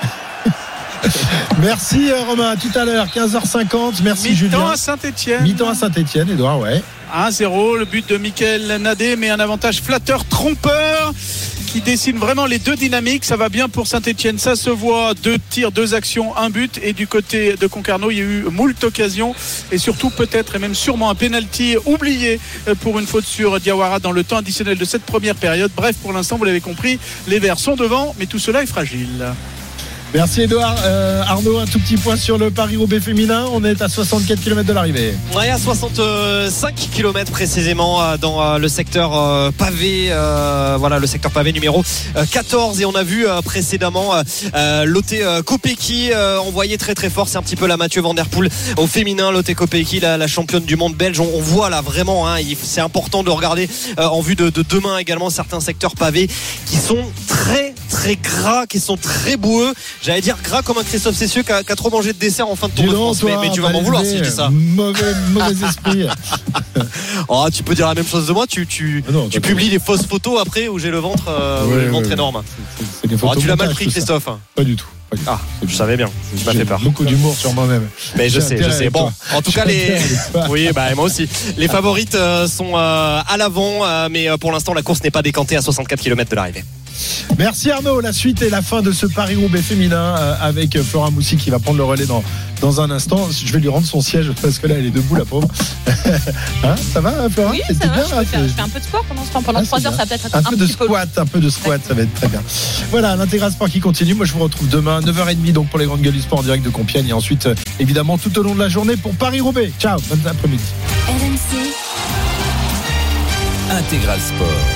Merci Romain, à tout à l'heure, quinze heures cinquante. Merci Mi-temps Julien. Mi-temps à Saint-Etienne. Mi-temps à Saint-Etienne, Edouard, ouais. un zéro, le but de Mickaël Nadé, mais un avantage flatteur, trompeur, qui dessine vraiment les deux dynamiques. Ça va bien pour Saint-Etienne, ça se voit. Deux tirs, deux actions, un but. Et du côté de Concarneau, il y a eu moult occasions. Et surtout, peut-être, et même sûrement, un penalty oublié pour une faute sur Diawara dans le temps additionnel de cette première période. Bref, pour l'instant, vous l'avez compris, les Verts sont devant, mais tout cela est fragile. Merci Edouard. Euh, Arnaud, un tout petit point sur le Paris-Roubaix féminin. On est à soixante-quatre kilomètres de l'arrivée. Ouais, à soixante-cinq kilomètres précisément dans le secteur pavé. Euh, voilà, le secteur pavé numéro quatorze. Et on a vu précédemment euh, Lotte Kopecky euh, envoyé très très fort. C'est un petit peu la Mathieu Van Der Poel au féminin. Lotte Kopecky, la, la championne du monde belge. On, on voit là vraiment, hein, il, c'est important de regarder euh, en vue de, de demain également certains secteurs pavés qui sont très très gras, qui sont très boueux. J'allais dire gras comme un Christophe Cessieux qui a, qui a trop mangé de dessert en fin de Tour de France. Mais, mais tu vas m'en vouloir si je dis ça. Mauvais, mauvais esprit. Oh, tu peux dire la même chose de moi. Tu, tu, non, tu publies des fausses photos après où j'ai le ventre, euh, ouais, le ventre ouais, énorme. C'est, c'est des photos oh, tu l'as montage, mal pris, Christophe. Pas du tout. Ah, je savais bien. Tu m'as fait peur. Beaucoup d'humour sur moi-même. Mais je sais, je sais. Bon, en tout cas, les. Oui, bah moi aussi. Les favorites euh, sont euh, à l'avant, euh, mais euh, pour l'instant, la course n'est pas décantée à soixante-quatre kilomètres de l'arrivée. Merci Arnaud. La suite et la fin de ce Paris-Roubaix féminin euh, avec Flora Moussi qui va prendre le relais dans, dans un instant. Je vais lui rendre son siège parce que là elle est debout, la pauvre. Hein, ça va Flora? Oui, ça va. Bien, je, là, faire, je fais un peu de sport pendant ce temps. Pendant ah, trois heures, ça va peut-être être un, un peu de squat, peu... un peu de squat, ça va être très bien. Voilà, l'intégral sport qui continue. Moi je vous retrouve demain neuf heures trente donc pour les grandes gueules du sport en direct de Compiègne et ensuite euh, évidemment tout au long de la journée pour Paris-Roubaix. Ciao, bon après-midi. R M C Intégral Sport.